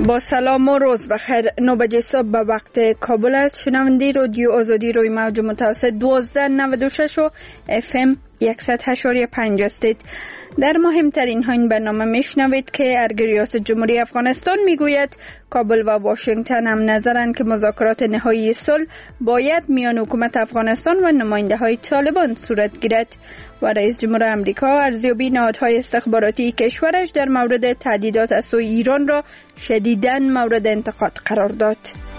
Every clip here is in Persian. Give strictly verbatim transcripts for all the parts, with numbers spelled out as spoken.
با سلام و روز بخیر. نه بجه صبح به وقت کابل است. شنونده رادیو آزادی روی موج متوسط دوازده نود و شش و اف ام صد و هشت و پنج هستید. در مهمترین ها این برنامه میشنوید که ارگ ریاست جمهوری افغانستان میگوید کابل و واشنگتن هم نظرند که مذاکرات نهایی صلح باید میان حکومت افغانستان و نماینده های طالبان صورت گیرد و رئیس جمهور امریکا ارزیابی نهادهای استخباراتی کشورش در مورد تهدیدات از سوی ایران را شدیداً مورد انتقاد قرار داد.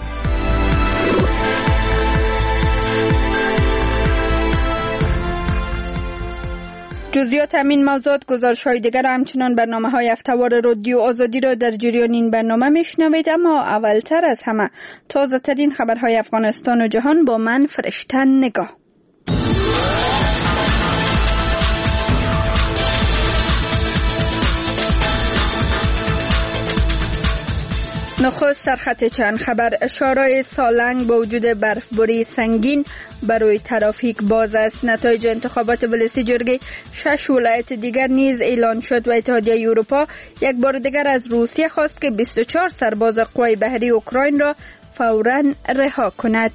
جزئیات همین موضوعات گزارش های دیگر همچنان برنامه های هفته‌وار رادیو آزادی را در جریان این برنامه میشنوید، اما اولتر از همه تازه ترین خبرهای افغانستان و جهان با من فرشته نگاه. نخست سرخط چند خبر. شورای سالنگ با وجود برفباری سنگین برای ترافیک باز است. نتایج انتخابات ولسی جرگه شش ولایت دیگر نیز اعلان شد و اتحادیه اروپا یک بار دیگر از روسیه خواست که بیست و چهار سرباز قوای بحری اوکراین را فوراً رها کند.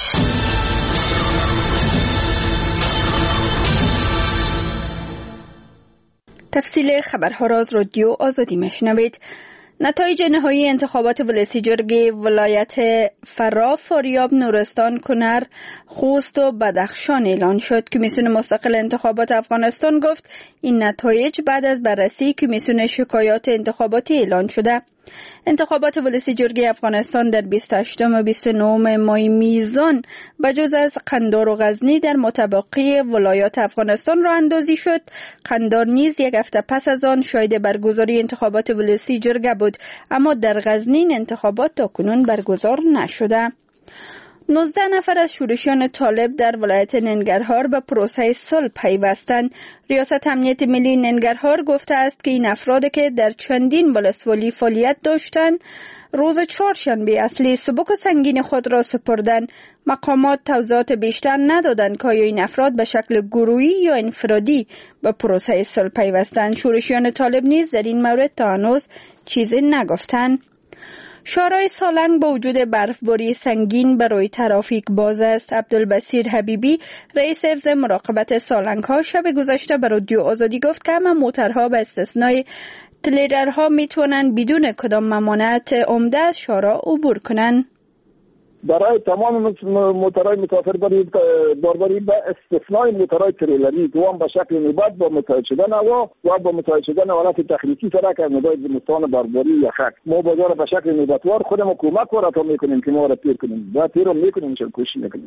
تفصیل خبرها را از رادیو آزادی میشنوید. نتایج نهایی انتخابات ولسی جرگه ولایت فرا، فاریاب، نورستان، کنر، خوست و بدخشان اعلان شد. کمیسیون مستقل انتخابات افغانستان گفت این نتایج بعد از بررسی کمیسیون شکایات انتخاباتی اعلان شده. انتخابات ولسی جرگه افغانستان در بیست و هشتم و بیست و نهم ماه میزان بجز از قندار و غزنی در متبقی ولایات افغانستان راه اندازی شد. قندار نیز یک هفته پس از آن شاهد برگزاری انتخابات ولسی جرگه بود، اما در غزنین انتخابات تاکنون برگزار نشده. نوزده نفر از شورشیان طالب در ولایت ننگرهار به پروسه صلح پیوستند. ریاست امنیت ملی ننگرهار گفته است که این افراد که در چندین ولسوالی فعالیت داشتند روز چهارشنبه اصلی سبک و سنگین خود را سپردند. مقامات توضیحات بیشتر ندادند که آیا این افراد به شکل گروهی یا انفرادی به پروسه صلح پیوستند. شورشیان طالب نیز در این مورد تا هنوز چیزی نگفتند. شورای سالنگ با وجود برفباری سنگین برای ترافیک باز است. عبدالبصیر حبیبی رئیس حفظ مراقبت سالنگ ها شب گذشته به رادیو آزادی گفت که همه موترها به استثنای تریلرها میتونن بدون کدام ممانعت عمده از شارع عبور کنن. برای تمام موترهای مسافربری باربری به استثنای موترهای تریلری دوام به شکل نوبت با متحد شدن هوا و با متحد شدن حالت تخلیقی سره که ندای زمستان باربری یا خک ما بازار به شکل نوبتوار خودمون کمک ورتا میکنیم که ما را پیر کنیم و پیر رو میکنیم چون کوشش میکنیم.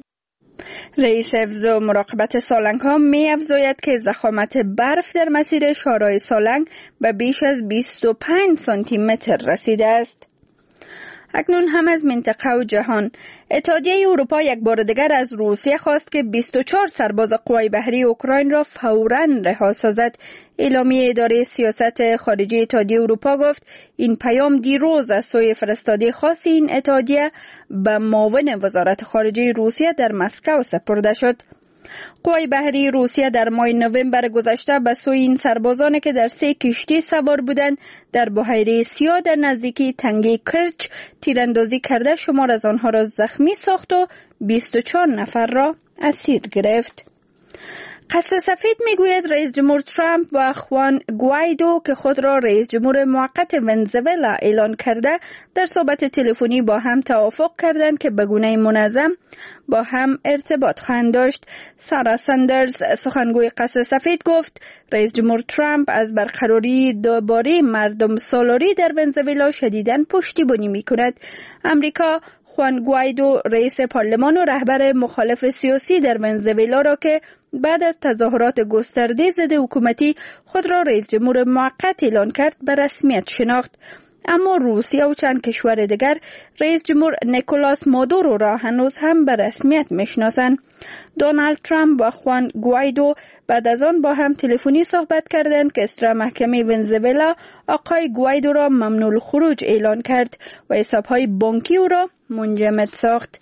رئیس حفظ و مراقبت سالنگ ها می افزاید که ضخامت برف در مسیر شورای سالنگ به بیش از بیست و پنج سانتی متر رسیده است. اکنون هم از منطقه و جهان. اتحادیه اروپا یک بار دیگر از روسیه خواست که بیست و چهار سرباز قوای بحری اوکراین را فوراً رها سازد. اعلامیه اداره سیاست خارجی اتحادیه اروپا گفت این پیام دیروز از سوی فرستاده خاص این اتحادیه به معاون وزارت خارجه روسیه در مسکو سپرده شد. قوای بحری روسیه در ماه نوامبر گذشته به سوی این سربازانی که در سه کشتی سوار بودند در بحیره سیاه در نزدیکی تنگه کرچ تیراندازی کرده شمار از آنها را زخمی ساخت و بیست و چهار نفر را اسیر گرفت. قصر سفید میگوید رئیس جمهور ترامپ و خوان گوایدو که خود را رئیس جمهور موقت ونزوئلا اعلان کرده در صحبت تلفنی با هم توافق کردند که به گونه منظم با هم ارتباط خواهند داشت. سارا ساندرز سخنگوی قصر سفید گفت رئیس جمهور ترامپ از برقراری دوباره مردم سالاری در ونزوئلا شدیداً پشتیبانی میکند. امریکا خوان گوایدو رئیس پارلمان و رهبر مخالف سیاسی در ونزوئلا را که بعد از تظاهرات گسترده ضد حکومتی خود را رئیس جمهور موقت اعلان کرد به رسمیت شناخت. اما روسیه و چند کشور دیگر رئیس جمهور نیکولاس مادورو را هنوز هم به رسمیت میشناسند. دونالد ترامپ و خوان گوایدو بعد از آن با هم تلفنی صحبت کردند که اصلاح محکمه ونزوئلا آقای گوایدو را ممنوع الخروج اعلان کرد و حسابهای بانکی او را منجمد ساخت.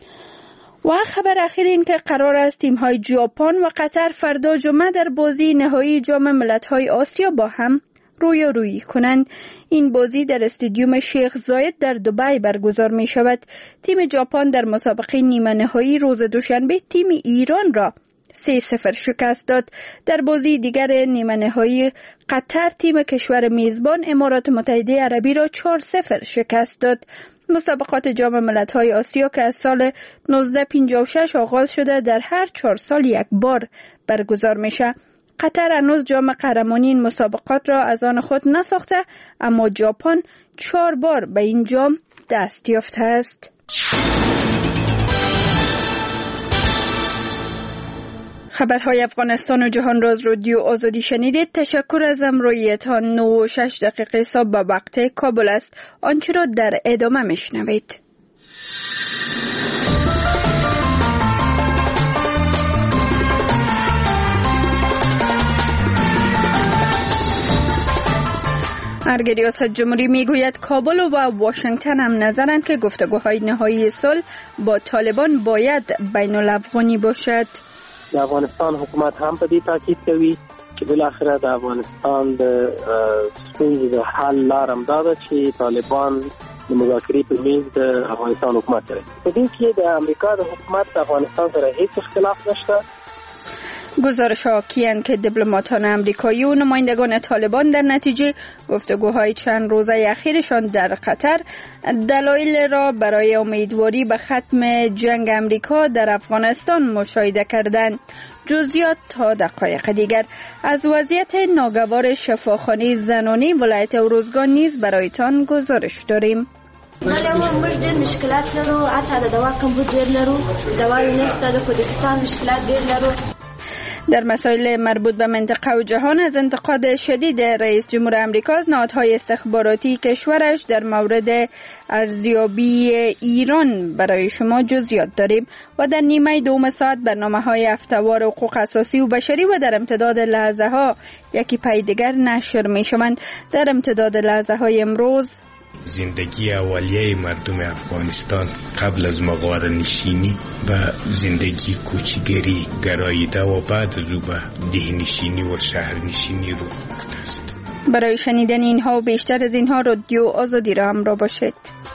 و خبر اخیر این که قرار است تیم‌های ژاپن و قطر فردا جمعه در بازی نهایی جام ملت‌های آسیا با هم رویارویی کنند. این بازی در استادیوم شیخ زاید در دبی برگزار می شود. تیم ژاپن در مسابقه نیمه نهایی روز دوشنبه تیم ایران را سه صفر شکست داد. در بازی دیگر نیمه نهایی قطر تیم کشور میزبان امارات متحده عربی را چهار صفر شکست داد. مسابقات جام ملت‌های آسیا که از سال نوزده پنجاه و شش آغاز شده در هر چهار سال یک بار برگزار میشه. قطر هنوز جام قهرمانی این مسابقات را از آن خود نساخته، اما ژاپن چهار بار به این جام دست یافته است. خبرهای افغانستان و جهان را از رادیو آزادی شنیدید. تشکر از همراهیتان. نه و شش دقیقه صبح به وقت کابل است. آنچه را در ادامه میشنوید. ارگ ریاست جمهوری میگوید کابل و واشنگتن هم نظرند که گفتگوهای نهایی صلح با طالبان باید بین الافغانی باشد. د افغانستان حکومت هم په دې تاکید کوي چې بالاخره د افغانستان د ستونزو د حل لار همدا ده چې طالبان د مذاکرې په میز د افغانستان حکومت سره په دې کې د امریکا د حکومت د افغانستان سره هیڅ اختلاف نشته. گزارش حاکی‌اند که دیپلماتان آمریکایی و نمایندگان طالبان در نتیجه گفتگوهای چند روزه اخیرشان در قطر دلایل را برای امیدواری به ختم جنگ آمریکا در افغانستان مشاهده کردند. جزئیات تا دقایق دیگر. از وضعیت ناگوار شفاخانه زنانی ولایت اروزگان نیز برایتان گزارش داریم. مالیه موږ ډېر مشکلات لرو، حتی د دوا کمبود ډېر لرو، دواوې نشته، د کوردستان مشکلات ډېر لرو. در مسائل مربوط به منطقه و جهان از انتقاد شدید رئیس جمهور آمریکا از نهادهای استخباراتی کشورش در مورد ارزیابی ایران برای شما جزئیات داریم و در نیمه دوم ساعت برنامه‌های هفته‌وار حقوق اساسی و بشری و در امتداد لحظه ها یکی پای دیگر نشر می‌شوند. در امتداد لحظه های امروز زندگی اولیه مردم افغانستان قبل از مغار نشینی و زندگی کوچگری گراییده و بعد از او به دهنشینی و شهرنشینی رو رفته است. برای شنیدن اینها و بیشتر از اینها رادیو آزادی را همراه باشید.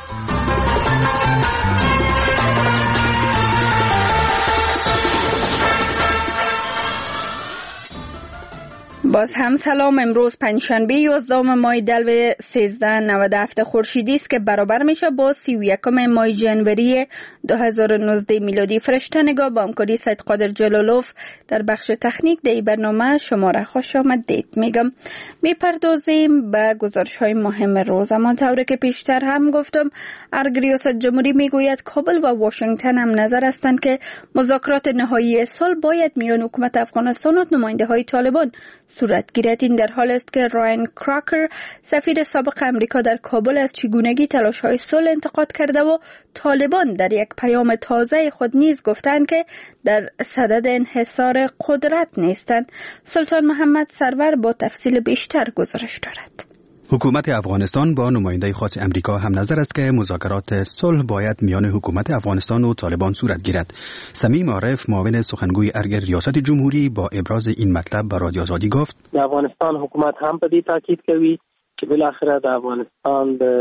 باز هم سلام. امروز پنجشنبه یازدهم ماه دلو سیزده نود و هفت خورشیدی است که برابر میشه با سی و یکم ماه جنوری دو هزار و نوزده میلادی. فرشته نگاه با همکاری سید قادر جلالوف در بخش تکنیک در این برنامه شما را خوش آمدید میگم. میپردازیم به گزارش های مهم روز. اما طوری که پیشتر هم گفتم ارگ ریاست جمهوری میگوید کابل و واشنگتن هم نظر هستند که مذاکرات نهایی صلح باید میان حکومت افغانستان و نماینده های طالبان صورت گیرد. این در حال است که رایان کراکر سفیر سابق امریکا در کابل از چگونگی تلاش‌های صلح انتقاد کرده و طالبان در یک پیام تازه خود نیز گفتند که در صدد انحصار قدرت نیستند. سلطان محمد سرور با تفصیل بیشتر گزارش دارد. حکومت افغانستان با نماینده خاص امریکا هم نظر است که مذاکرات صلح باید میان حکومت افغانستان و طالبان صورت گیرد. سمیم عارف معاون سخنگوی ارگ ریاست جمهوری با ابراز این مطلب به رادیو آزادی گفت: د افغانستان حکومت هم په دې تاکید کوي چې بالاخره د افغانستان د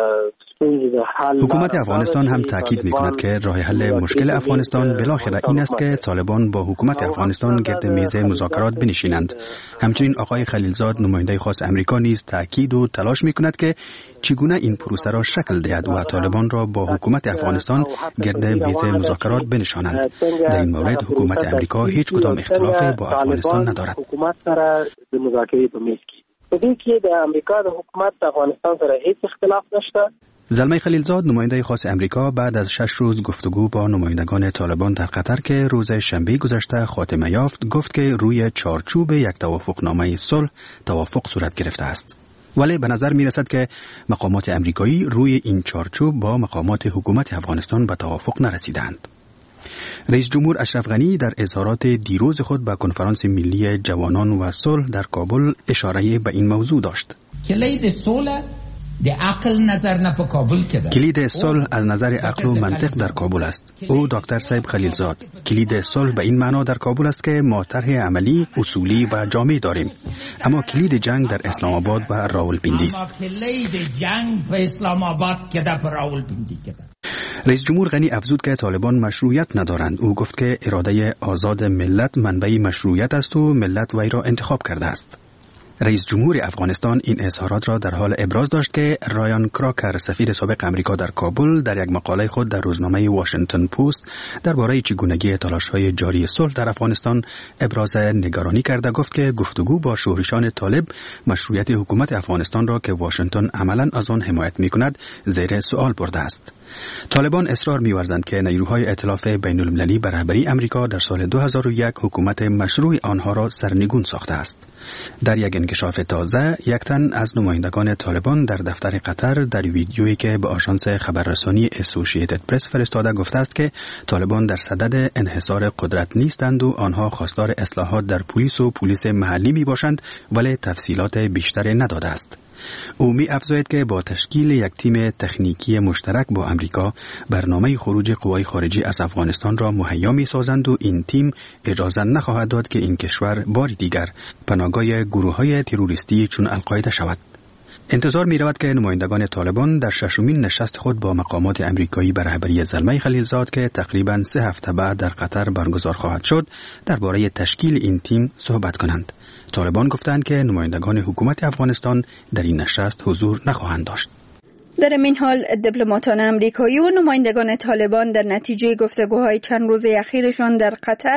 حکومت افغانستان هم تاکید می‌کند که راه حل مشکل افغانستان بالاخره این است که طالبان با حکومت افغانستان گرد میز مذاکرات بنشینند. همچنین آقای خلیلزاد نماینده خاص امریکا نیز تاکید و تلاش می‌کند که چگونه این پروسه را شکل دهد و طالبان را با حکومت افغانستان گرد میز مذاکرات بنشانند. در این مورد حکومت امریکا هیچ کدام اختلاف با افغانستان ندارد. حکومت سره د مذاکره په میز کې په دې کې د امریکا د حکومت د افغانستان سره هیڅ اختلاف نشته. زلمه خلیلزاد نماینده خاص امریکا بعد از شش روز گفتگو با نمایندگان طالبان در قطر که روز شنبه گذشته خاتمه یافت گفت که روی چارچوب یک توافقنامه صلح توافق صورت گرفته است. ولی به نظر می رسد که مقامات امریکایی روی این چارچوب با مقامات حکومت افغانستان به توافق نرسیدند. رئیس جمهور اشرف غنی در اظهارات دیروز خود به کنفرانس ملی جوانان و صلح در کابل اشاره به این موضوع داشت. کلید صلح کلید صلح از نظر عقل و منطق در کابل است. او دکتر صاحب خلیلزاد. کلید صلح به این معنا در کابل است که ما طرح عملی، اصولی و جامع داریم، اما کلید جنگ در اسلام آباد و راولپیندی است. رئیس جمهور غنی افزود که طالبان مشروعیت ندارند. او گفت که اراده آزاد ملت منبع مشروعیت است و ملت وی را انتخاب کرده است. رئیس جمهور افغانستان این اظهارات را در حال ابراز داشت که رایان کراکر، سفیر سابق امریکا در کابل، در یک مقاله خود در روزنامه واشنگتن پست درباره چگونگی تلاش‌های جاری صلح در افغانستان ابراز نگرانی کرده. گفت که گفتگو با شورشان طالب مشروعیت حکومت افغانستان را که واشنگتن عملاً از آن حمایت می‌کند زیر سوال برده است. طالبان اصرار می‌ورزند که نیروهای ائتلاف بین‌المللی به رهبری امریکا در سال دو هزار و یک حکومت مشروع آنها را سرنگون ساخته است. در یک انکشاف تازه، یک تن از نمایندگان طالبان در دفتر قطر در ویدیویی که به آژانس خبررسانی اسوسییتد پرس فرستاده گفته است که طالبان در صدد انحصار قدرت نیستند و آنها خواستار اصلاحات در پلیس و پلیس محلی می باشند، ولی تفصیلات بیشتری نداده است. او می افزاید که با تشکیل یک تیم تکنیکی مشترک با امریکا برنامه خروج قوای خارجی از افغانستان را مهیا می سازند و این تیم اجازه نخواهد داد که این کشور بار دیگر پناهگاه گروه‌های تروریستی چون القاعده شود. انتظار می رود که نمایندگان طالبان در ششمین نشست خود با مقامات امریکایی به رهبری زلمه خلیلزاد که تقریباً سه هفته بعد در قطر برگزار خواهد شد درباره تشکیل این تیم صحبت کنند. طالبان گفتند که نمایندگان حکومت افغانستان در این نشست حضور نخواهند داشت. در این حال دیپلماتان امریکایی و نمایندگان طالبان در نتیجه گفتگوهای چند روزه اخیرشان در قطر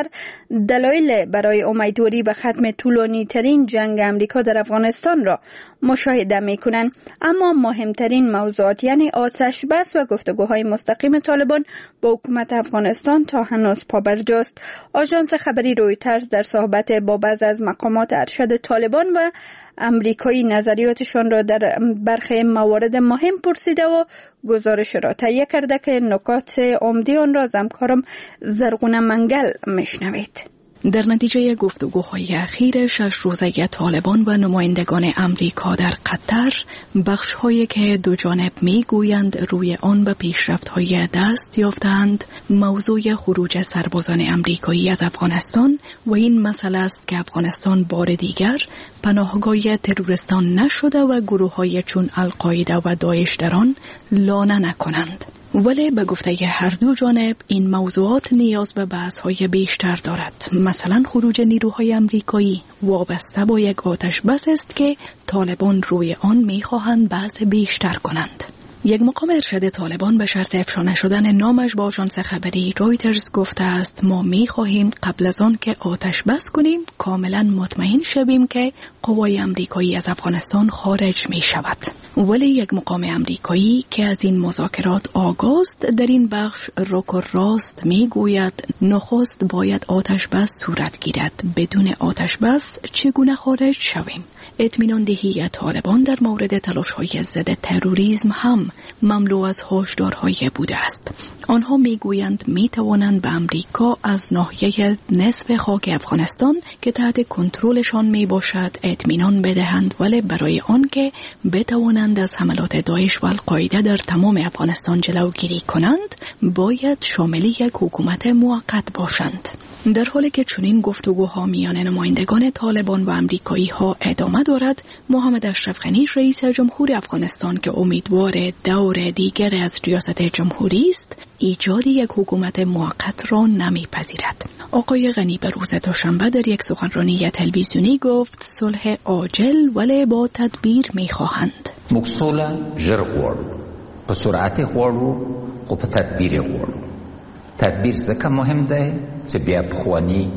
دلایل برای امیدواری به ختم طولانی ترین جنگ امریکا در افغانستان را مشاهده می کنند، اما مهمترین موضوعات یعنی آتش بس و گفتگوهای مستقیم طالبان با حکومت افغانستان تا هنوز پابرجاست. آژانس خبری رویترز در صحبت با بعضی از مقامات ارشد طالبان و امریکایی نظریاتشان را در برخی موارد مهم پرسیده و گزارش را تهیه کرده که نکات عمده آن را از همکارم زرغونه منگل میشنوید. در نتیجه گفتگوهای اخیر شش روزه طالبان و نمایندگان امریکا در قطر، بخش‌هایی که دو جانب می‌گویند روی آن به پیشرفت‌های دست یافتند، موضوع خروج سربازان امریکایی از افغانستان و این مسئله است که افغانستان بار دیگر پناهگاه تروریستان نشده و گروه‌های چون القاعده و داعش در آن لانه نکنند. ولی به گفته هر دو جانب این موضوعات نیاز به بحث‌های بیشتر دارد. مثلا خروج نیروهای امریکایی وابسته با یک آتش بس است که طالبان روی آن می‌خواهند بحث بیشتر کنند. یک مقام ارشد طالبان به شرط افشا نشدن نامش با آژانس خبری رویترز گفته است ما می‌خواهیم قبل از آن که آتش بس کنیم کاملا مطمئن شویم که قوای امریکایی از افغانستان خارج می‌شود. ولی یک مقام امریکایی که از این مذاکرات آگاست در این بخش رک و راست می‌گوید نخست باید آتش بس صورت گیرد، بدون آتش بس چگونه خارج شویم. اطمینان دهی طالبان در مورد تلاش‌های ضد تروریسم هم مملو از هشدارهای بوده است. آنها میگویند میتوانند به امریکا از ناحیه نصف خاک افغانستان که تحت کنترلشان می باشد اطمینان بدهند، ولی برای آنکه بتوانند از حملات داعش و القاعده در تمام افغانستان جلوگیری کنند باید شامل یک حکومت موقت باشند. در حالی که چنین گفتگوها میان نمایندگان طالبان و امریکایی ها ادامه دارد، محمد اشرف غنی رئیس جمهور افغانستان که امیدوار دور دیگر از ریاست جمهوری است، ایجاد یک حکومت موقت را نمیپذیرد. آقای غنی به روز دوشنبه در یک سخنرانی تلویزیونی گفت صلح عاجل ولی با تدبیر میخواهند. مقصولا ژر غواړو، په سرعت غواړو، خو په تدبیر غواړو. تدبیر ځکه مهم دی چې بیا پخوانی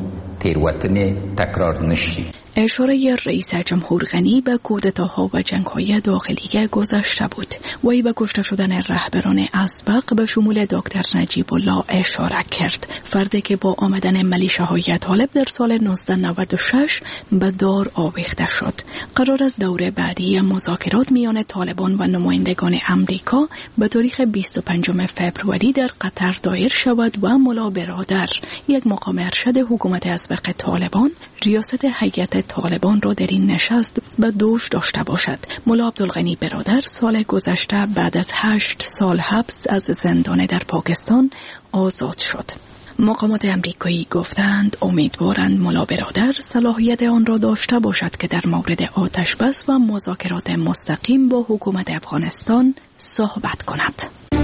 تیروتنې تکرار نشي. اشاره رئیس جمهور غنی به کودتاها و جنگ‌های داخلی گذشته بود. وی به کشته شدن رهبران اسبق به شمول دکتر نجیب الله اشاره کرد، فردی که با آمدن ملیشه‌های طالب در سال نوزده نود و شش به دار آویخته شد. قرار است دور بعدی مذاکرات میان طالبان و نمایندگان امریکا به تاریخ بیست و پنجم فوریه در قطر دایر شود و ملا برادر، یک مقام ارشد حکومت اسبق طالبان، ریاست هیئت طالبان را در این نشست به دوش داشته باشد. ملا عبدالغنی برادر سال گذشته بعد از هشت سال حبس از زندان در پاکستان آزاد شد. مقامات امریکایی گفتند امیدوارند ملا برادر صلاحیت آن را داشته باشد که در مورد آتش بس و مذاکرات مستقیم با حکومت افغانستان صحبت کند.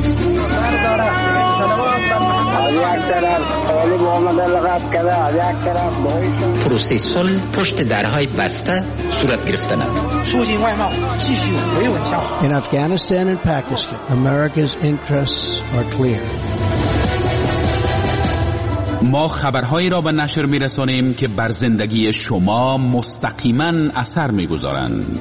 پروسه صلح پشت درهای بسته صورت گرفته است. In Afghanistan and Pakistan, America's interests are clear. ما خبرهایی را به نشر می‌رسانیم که بر زندگی شما مستقیما اثر می‌گذارند.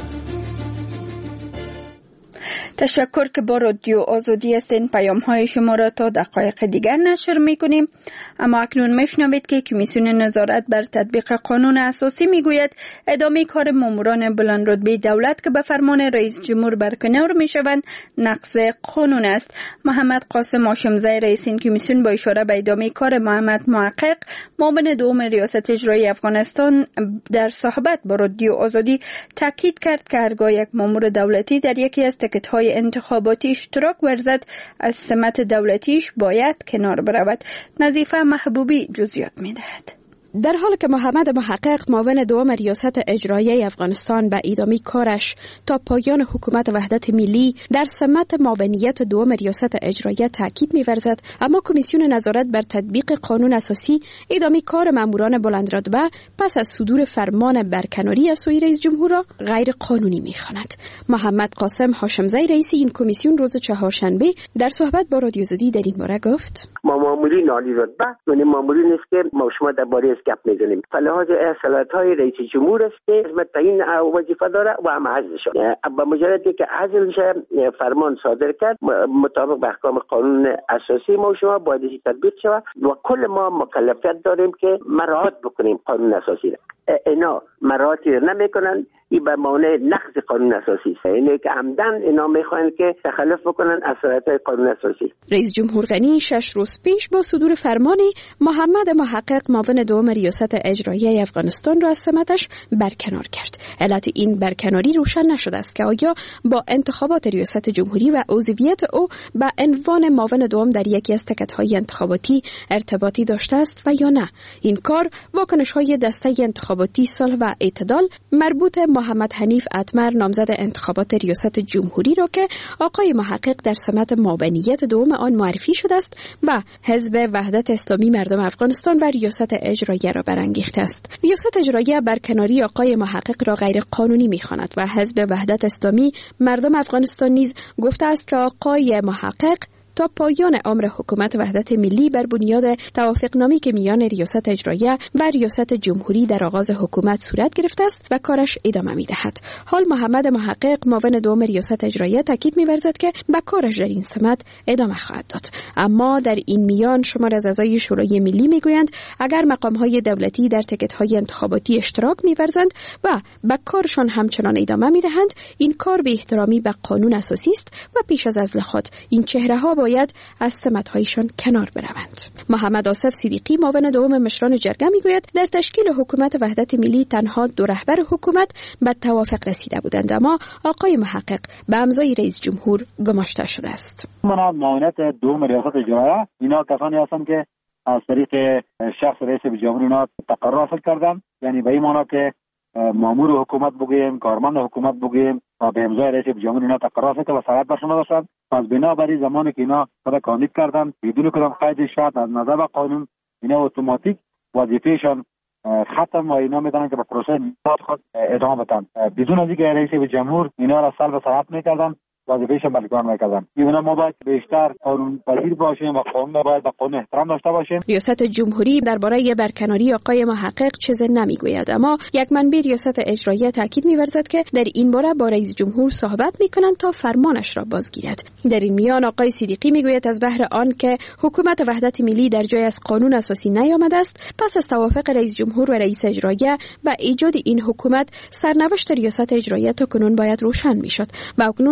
تشکر که با رادیو آزادی هستین. پیام های شما را تا دقایق دیگر نشر می کنیم. اما اکنون میشنوید که کمیسیون نظارت بر تطبیق قانون اساسی می گوید ادامه کار ماموران بلند رتبه دولت که به فرمان رئیس جمهور برکنار می شوند نقض قانون است. محمد قاسم هاشمزی رئیس این کمیسیون با اشاره به ادامه کار محمد محقق معاون دوم ریاست اجرایی افغانستان در صحبت با رادیو آزادی تاکید کرد که هرگاه یک مامور دولتی در یکی از تکت های انتخاباتی اشتراک ورزد از سمت دولتیش باید کنار برود. نظیفه محبوبی جزئیات می‌دهد. در حالی که محمد محقق معاون دوم ریاست اجرایی افغانستان به ادامه کارش تا پایان حکومت وحدت ملی در سمت معاونیت دوم ریاست اجرایی تاکید می‌ورزد، اما کمیسیون نظارت بر تطبیق قانون اساسی ادامه کار ماموران بلند رتبه پس از صدور فرمان برکناری از سوی رئیس جمهور را غیر قانونی می‌خواند. محمد قاسم هاشمزی رئیس این کمیسیون روز چهارشنبه در صحبت با رادیو آزادی در این باره گفت: ما مامورین عالی رتبه یعنی مامورین است که ما شما درباره گپ میزنیم. فلحاظ اصالت‌های رئیس جمهور است که تعیین وظیفه داره و هم عزل شد. با مجردی که عزل شه فرمان صادر کرد مطابق به احکام قانون اساسی ما شما باید تطبیق شود و کل ما مکلفیت داریم که مراعات بکنیم قانون اساسی را. اینا مراعاتی نمیکنن، این به معنی نقض قانون اساسی است. اینه که عمدن اینا میخوان که تخلف بکنن از اصالت‌های قانون اساسی. رئیس جمهور غنی شش روز پیش با صدور فرمانی محمد محقق معاون دوم ریاست اجرایی افغانستان را از سمتش برکنار کرد. علت این برکناری روشن نشده است که آیا با انتخابات ریاست جمهوری و عضویت او به عنوان معاون دوم در یکی از تکت‌های انتخاباتی ارتباطی داشته است و یا نه. این کار واکنش‌های دسته انتخاباتی صلح و اعتدال مربوط محمد حنیف اتمر نامزد انتخابات ریاست جمهوری را که آقای محقق در سمت معاونیت دوم آن معرفی شده است و حزب وحدت اسلامی مردم افغانستان و ریاست اجرایی را برانگیخته است. ریاست اجرایی برکناری آقای محقق را غیر قانونی می‌خواند و حزب وحدت اسلامی مردم افغانستان نیز گفته است که آقای محقق تا پایان عمر حکومت وحدت ملی بر بنیاد توافقنامه‌ای که میان ریاست اجرایی و ریاست جمهوری در آغاز حکومت صورت گرفته است و کارش ادامه می‌دهد. حال محمد محقق معاون دوم ریاست اجرایی تاکید می‌ورزد که به کارش در این سمت ادامه خواهد داد. اما در این میان شمار از اعضای شورای ملی میگویند اگر مقام‌های دولتی در تکت‌های انتخاباتی اشتراک می‌ورزند و به کارشان همچنان ادامه می‌دهند، این کار به احترامی به قانون اساسی است و پیش از عزل خود این چهره‌ها باید از سمت‌هایشان کنار بروند. محمد آصف صدیقی معاون دوم مشران جرگه میگوید در تشکیل حکومت وحدت ملی تنها دو رهبر حکومت به توافق رسیده بودند، اما آقای محقق به امضای رئیس جمهور گماشته شده است. من معاونت دوم ریاست اجرایی اینا کسانی هستند که از طریق شخص رئیس جمهور اینا تقرر حاصل کردند، یعنی به این معنی که مامور حکومت بگوییم، کارمند حکومت بگوییم و به امضای رئیس جمهور اینا تقرر کرد و صلاحیت برشون داشتند. پس بنابراین زمانی که اینا خود کاندید کردن بدون کدام قید شرط از نظر به قانون اینا اتوماتیک وظیفهشان ختم و اینا میدونن که به پروسه خود ادامه بدن بدون از اینکه رئیس جمهور اینا را سلب صلاحیت میکردن وظیفهشان بلکار میکردن. اینا ما باید بیشتر قانون پذیر باشیم و قانون باید به قانون احترام داشته باشیم. ریاست جمهوری درباره برکناری آقای محقق چیزی نمیگوید، اما یک منبع ریاست اجرایی تاکید می‌ورزد که در این باره با رئیس جمهور صحبت می‌کنند تا فرمانش را بازگیرد. در این میان آقای صدیقی میگوید از بهر آن که حکومت وحدت ملی در جای از قانون اساسی نیامده است، پس از توافق رئیس جمهور و رئیس اجرایی به ایجاد این حکومت سرنوشت ریاست اجرایی تا کنون باید روشن می‌شد و اکنون که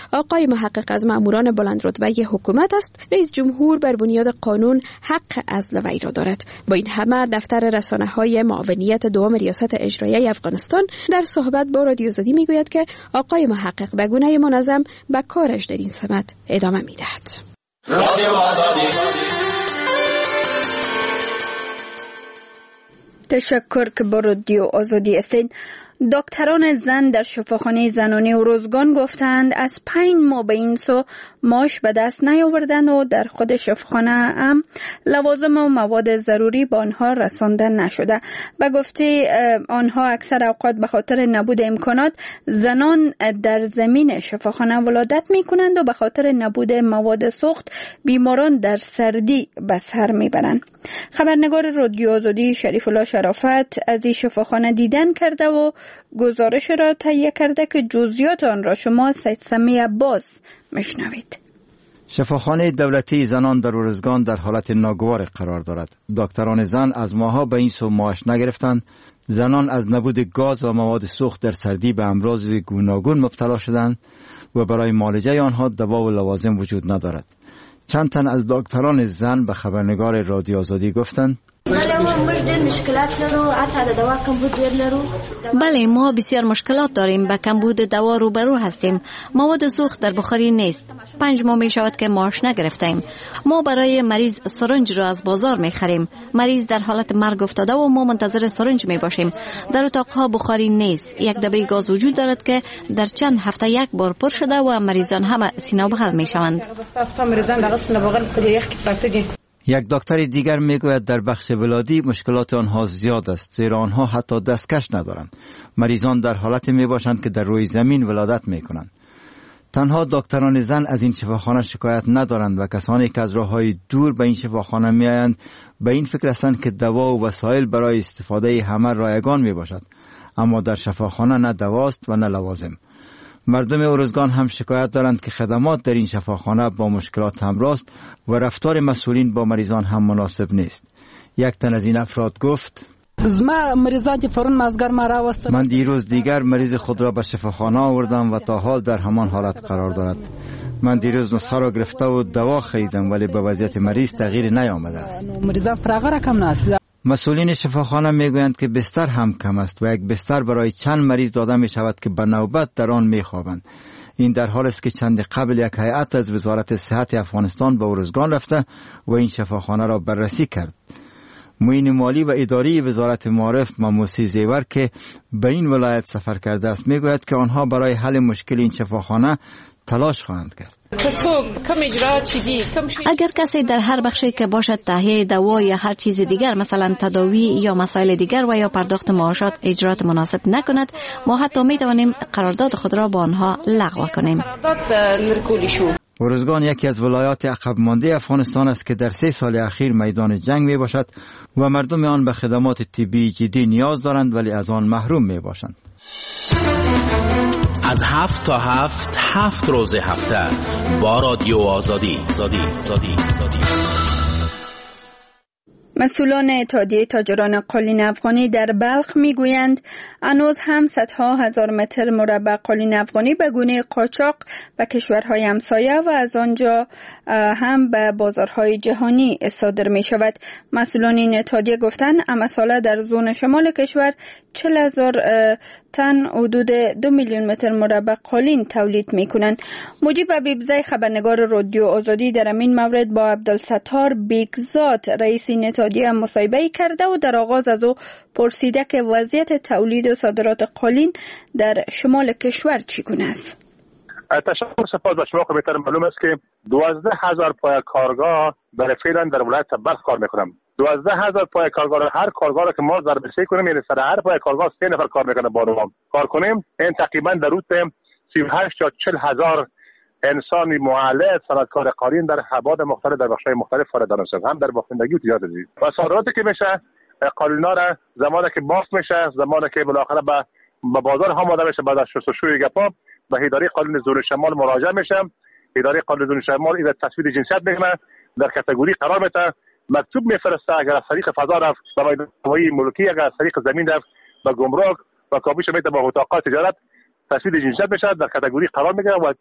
آقای محقق از ماموران بلندرتبه حکومت است، رئیس جمهور بر بنیاد قانون حق عزل وی را دارد. با این همه دفتر رسانه‌های معاونیت دوم ریاست اجرایی افغانستان در صحبت با رادیو آزادی میگوید که آقای محقق به گونه منظم به کارش در این سمت ادامه میدهد. رادیو آزادی. تشکر که با رادیو آزادی هستید. دکتران زن در شفاخانه زنانی ارزگان گفتند از پنج ماه به این سو معاش به دست نیاوردند و در خود شفاخانه هم لوازم و مواد ضروری به آنها رسانده نشده. به گفته آنها اکثر اوقات به خاطر نبود امکانات زنان در زمین شفاخانه ولادت می کنند و به خاطر نبود مواد سوخت بیماران در سردی به سر می برند. خبرنگار رادیو آزادی شریف الله شرافت از این شفاخانه دیدن کرده و گزارش را تهیه کرده که جزئیات آن را شما سید سمی عباس میشنوید. شفاخانه دولتی زنان در ارزگان در حالت ناگوار قرار دارد. دکتران زن از ماها به این سو معاش نگرفتند. زنان از نبود گاز و مواد سوخت در سردی به امراض گوناگون مبتلا شدند و برای معالجه آنها دوا و لوازم وجود ندارد. چند تن از دکتران زن به خبرنگار رادیو آزادی گفتند بله، ما بسیار مشکلات داریم، با کمبود دوا روبرو هستیم. مواد سوخت در بخاری نیست. پنج ماه می شود که معاش نگرفتیم. ما برای مریض سرنج را از بازار می خریم. مریض در حالت مرگ افتاده و ما منتظر سرنج می باشیم. در اتاقها بخاری نیست. یک دبه گاز وجود دارد که در چند هفته یک بار پر شده و مریضان همه سینه بغل می شوند. یک دکتر دیگر میگوید در بخش ولادی مشکلات آنها زیاد است، زیرا آنها حتی دستکش ندارند. مریضان در حالتی می باشند که در روی زمین ولادت می کنند. تنها دکتران زن از این شفاخانه شکایت ندارند و کسانی که از راههای دور به این شفاخانه می آیند به این فکر هستند که دوا و وسایل برای استفاده همه رایگان می باشد، اما در شفاخانه نه دواست و نه لوازم. مردم ارزگان هم شکایت دارند که خدمات در این شفاخانه با مشکلات همراه است و رفتار مسئولین با مریضان هم مناسب نیست. یک تن از این افراد گفت: من دیروز دیگر مریض خود را به شفاخانه آوردم و تا حال در همان حالت قرار دارد. من دیروز نسخه را گرفته و دوا خریدم ولی به وضعیت مریض تغییری نیامده است. مسئولین شفاخانه میگویند که بستر هم کم است و یک بستر برای چند مریض داده می شود که به نوبت در آن می خوابند. این در حال است که چند قبل یک هیئت از وزارت صحت افغانستان به ارزگان رفته و این شفاخانه را بررسی کرد. معین مالی و اداری وزارت معارف مموسی زیور که به این ولایت سفر کرده است میگوید که آنها برای حل مشکل این شفاخانه تلاش خواهند کرد. اگر کسی در هر بخشی که باشد تهیه دوا یا هر چیز دیگر مثلا تداوی یا مسائل دیگر و یا پرداخت معاشات اجرات مناسب نکند، ما حتی می توانیم قرارداد خود را با آنها لغو کنیم. ارزگان یکی از ولایات عقب مانده افغانستان است که در سه سال اخیر میدان جنگ می باشد و مردم آن به خدمات طبی جدی نیاز دارند ولی از آن محروم می باشند. از هفت تا هفت هفت روز هفته با رادیو آزادی. زادی. زادی. زادی. مسئولان اتحادیه تاجران قالین افغانی در بلخ میگویند هنوز هم صدها هزار متر مربع قالین افغانی به گونه قاچاق به کشورهای همسایه و از آنجا هم به بازارهای جهانی صادر می شود. مسئولان این اتحادیه گفتند اما ساله در زون شمال کشور چهل هزار تن حدود دو میلیون متر مربع قالین تولید می کنند. مجیب حبیبزی خبرنگار رادیو آزادی در این مورد با عبدالستار بیگزاد رئیس این اتحادیه مصاحبه کرده و در آغاز از او پرسیده که وضعیت تولید و صادرات قالین در شمال کشور چگونه است. تشکر سپاس به شما. بهتر معلوم است که دوازده هزار پای کارگاه برای فعلا در ولایت بلخ کار میکنم. دوازده هزار پای کارگاه را هر کارگاه را که ما ضربه کنیم یعنی سر هر پای کارگاه سه نفر کار میکنه با نوام کار کنیم. این تقریبا در روز سی و هشت تا چهل هزار انسان معلق صنعتکار قالین در ابعاد مختلف در بخش‌های مختلف وارد دانست هم در بافندگی و تجارت زیست و صادراتی که میشه قالینا را زمانی که بافت میشه زمانی که بالاخره به به بازار آماده میشه بعد از شستشوی گپا به اداره قالین زون شمال مراجعه میشه. اداره قالین زون شمال این تصویر جنسیت میگه در کاتگوری قرار میده مکتوب میفرسته اگر از طریق فضا رفت به میدان‌های ملکی اگر از طریق زمین رفت به گمرک و کابیش میده به اتاقات تجارت تصویر جنسیت میشه در کاتگوری قرار میگیره و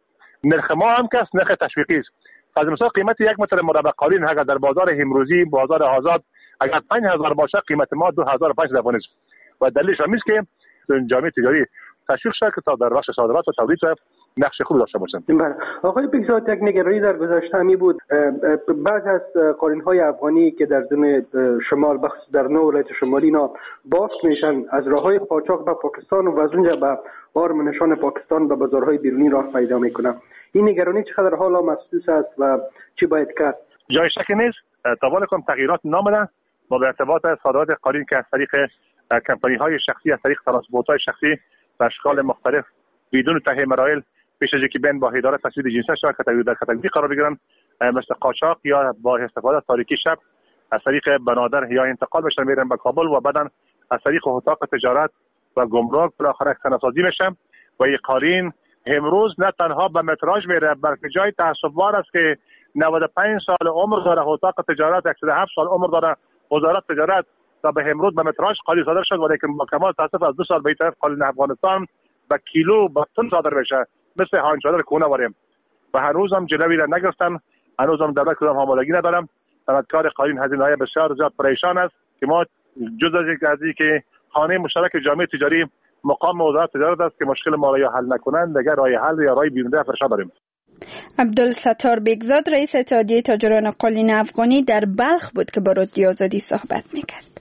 نرخ ما هم که نرخ تشویقی است. از مثلا قیمت یک متر مربع قالین اگر در بازار امروزی بازار آزاد اگر پنج هزار باشه قیمت ما دو هزار و پانصد افغانی است و دلیلش هم است که جامعه تجاری تشویق شد که تا در بخش صادرات و تولید نقش خوب داشته باشند. بله آقای بگزاد، یک نگرانی در گذشته همی بود بعض از قالین‌های افغانی که در زمین شمال بخش در نو ولایت شمالی نا بافت میشن از راههای قاچاق به پاکستان و از اونجا به آرم نشان پاکستان به بازارهای بیرونی راه پیدا میکنه. این نگرانی چقدر حالا محسوس است و چی باید کرد؟ جای شک نیست تا واقعا تغییرات نامده با به ارتباط صادرات قالین که از طریق کمپانی های شخصی از طریق ترانسپورت های شخصی به اشکال مختلف بدون ته مراحل پیش از اینکه بین با اداره تصویر جنسی شود که در کاتگوری قرار بگیرن مثل قاچاق یا با استفاده از تاریکی شب از طریق بنادر یا انتقال بشن میرن به کابل و بعدن از طریق اتاق تجارت و گمرک بالاخره سناسازی میشن و این قالین امروز نه تنها به متراژ میره بلکه جای تعصب‌وار است که نود و پنج سال عمر داره اتاق تجارت، صد و هفت سال عمر داره وزارت تجارت تا به امروز به متراژ قالین صادر شد ولی که با کمال تاسف از دو سال به طرف قالین افغانستان به کیلو به تن صادر میشه مثل هان چادر کونه واریم و هنوز هم جلوی را نگرفتن. هنوز هم دولت کدام آمادگی ندارم. صنعتکار قالین هزینه‌های بسیار زیاد پریشان است که ما جز از اینکه از اینکه خانه مشترک جامعه تجاری مقام وزارت تجارت است که مشکل ما را یا حل نکنند دیگر راه حل یا راه بیرونده فرشا داریم. عبدالستار بگزاد رئیس اتحادیه تاجران قالین افغانی در بلخ بود که با رادیو آزادی صحبت میکرد.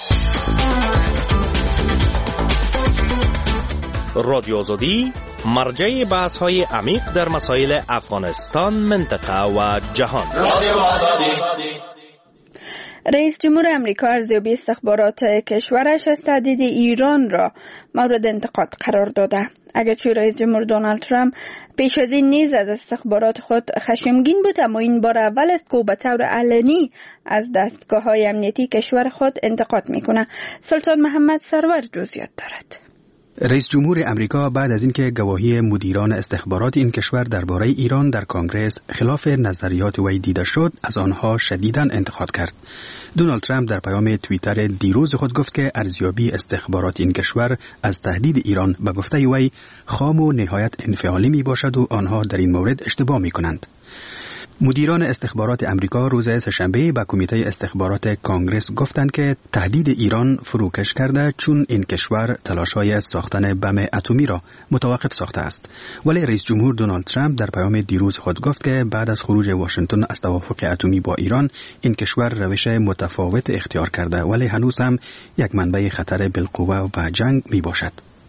رادیو آزادی مرجع بحث های عمیق در مسائل افغانستان، منطقه و جهان. رادیو آزادی. رئیس جمهور امریکا ارزیابی استخبارات کشورش از تهدید ایران را مورد انتقاد قرار داده. اگرچه رئیس جمهور دونالد ترامپ پیش از این نیز از استخبارات خود خشمگین بود، اما این بار اول است که به طور علنی از دستگاه‌های امنیتی کشور خود انتقاد می‌کند. سلطان محمد سرور جزئیات دارد. رئیس جمهور امریکا بعد از اینکه گواهی مدیران استخبارات این کشور درباره ایران در کنگره خلاف نظریات وی دیده شد، از آنها شدیداً انتقاد کرد. دونالد ترامپ در پیام توییتر دیروز خود گفت که ارزیابی استخبارات این کشور از تهدید ایران به گفته وی خام و نهایت انفعالی می باشد و آنها در این مورد اشتباه می کنند. مدیران استخبارات امریکا روز سه‌شنبه به کمیته استخبارات کانگرس گفتند که تهدید ایران فروکش کرده چون این کشور تلاش‌های ساختن بم اتمی را متوقف ساخته است. ولی رئیس جمهور دونالد ترامپ در پیام دیروز خود گفت که بعد از خروج واشنگتن از توافق اتمی با ایران این کشور روش متفاوت اختیار کرده ولی هنوز هم یک منبع خطر بالقوه و جنگ می باشد.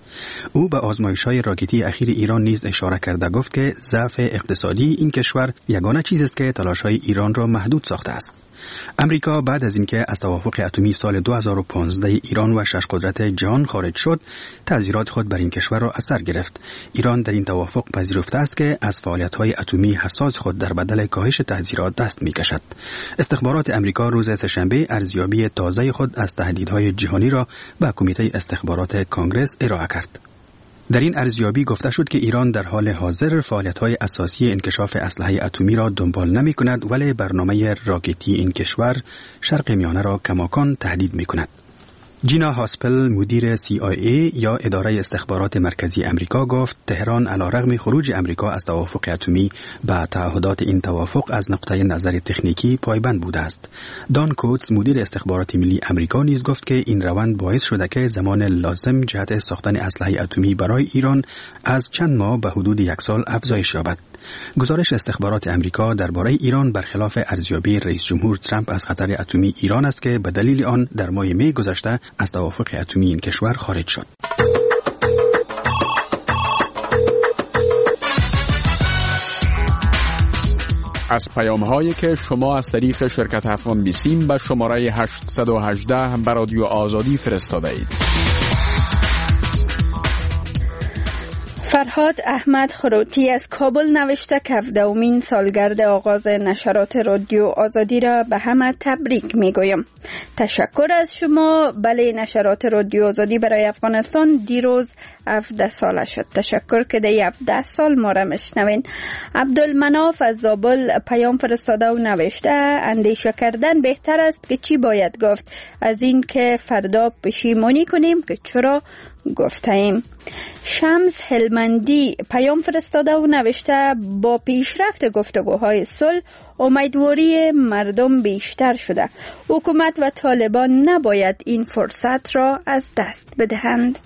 او به آزمایش‌های راکتی اخیر ایران نیز اشاره کرده گفت که ضعف اقتصادی این کشور یگانه چیزی است که تلاش‌های ایران را محدود ساخته است. امریکا بعد از اینکه از توافق اتمی سال دو هزار و پانزده ایران و شش قدرت جهان خارج شد، تأثیرات خود بر این کشور را اثر گرفت. ایران در این توافق پذیرفته است که از فعالیت‌های اتمی حساس خود در بدل کاهش تحذیرات دست می‌کشد. استخبارات امریکا روز سه‌شنبه ارزیابی تازه خود از تهدیدهای جهانی را به کمیته استخبارات کانگرس ارائه کرد. در این ارزیابی گفته شد که ایران در حال حاضر فعالیت‌های اساسی انکشاف اسلحه اتمی را دنبال نمی‌کند ولی برنامه راکتی این کشور شرق میانه را کماکان تهدید می‌کند. جینا هاسپل مدیر سی آی ای یا اداره استخبارات مرکزی امریکا گفت تهران علیرغم خروج امریکا از توافق اتمی به تعهدات این توافق از نقطه نظر تکنیکی پایبند بوده است. دان کوتس مدیر استخبارات ملی امریکا نیز گفت که این روند باعث شده که زمان لازم جهت ساختن اسلحه اتمی برای ایران از چند ماه به حدود یک سال افزایش یابد. گزارش استخبارات امریکا درباره ایران برخلاف ارزیابی رئیس جمهور ترامپ از خطر اتمی ایران است که به دلیل آن در ماه می گذشته از توافق اتمی این کشور خارج شد. از پیام‌هایی که شما از طریق شرکت افغان بیسیم به شماره هشتصد و هجده به رادیو آزادی فرستاده اید. فرهاد احمد خروتی از کابل نوشته که هفدهمین سالگرد آغاز نشرات رادیو آزادی را به همه تبریک میگویم. تشکر از شما. بله، نشرات رادیو آزادی برای افغانستان دیروز هفده ساله شد. تشکر که در هفده سال ما را میشنوین. عبدالمناف از زابل پیام فرستاده و نوشته اندیشه کردن بهتر است که چی باید گفت از این که فردا پشیمانی کنیم که چرا گفتیم. شمس هلمندی پیام فرستاده و نوشته با پیشرفت گفتگوهای صلح امیدواری مردم بیشتر شده. حکومت و طالبان نباید این فرصت را از دست بدهند.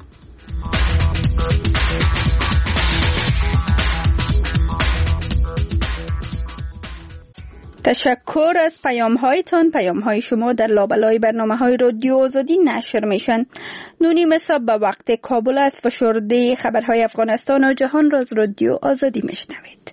تشکر از پیام هایتان. پیام های شما در لابلای برنامه های رادیو آزادی نشر میشن. نونی مصاب به وقت کابل است. فشرده خبرهای افغانستان و جهان را از رادیو آزادی میشنوید.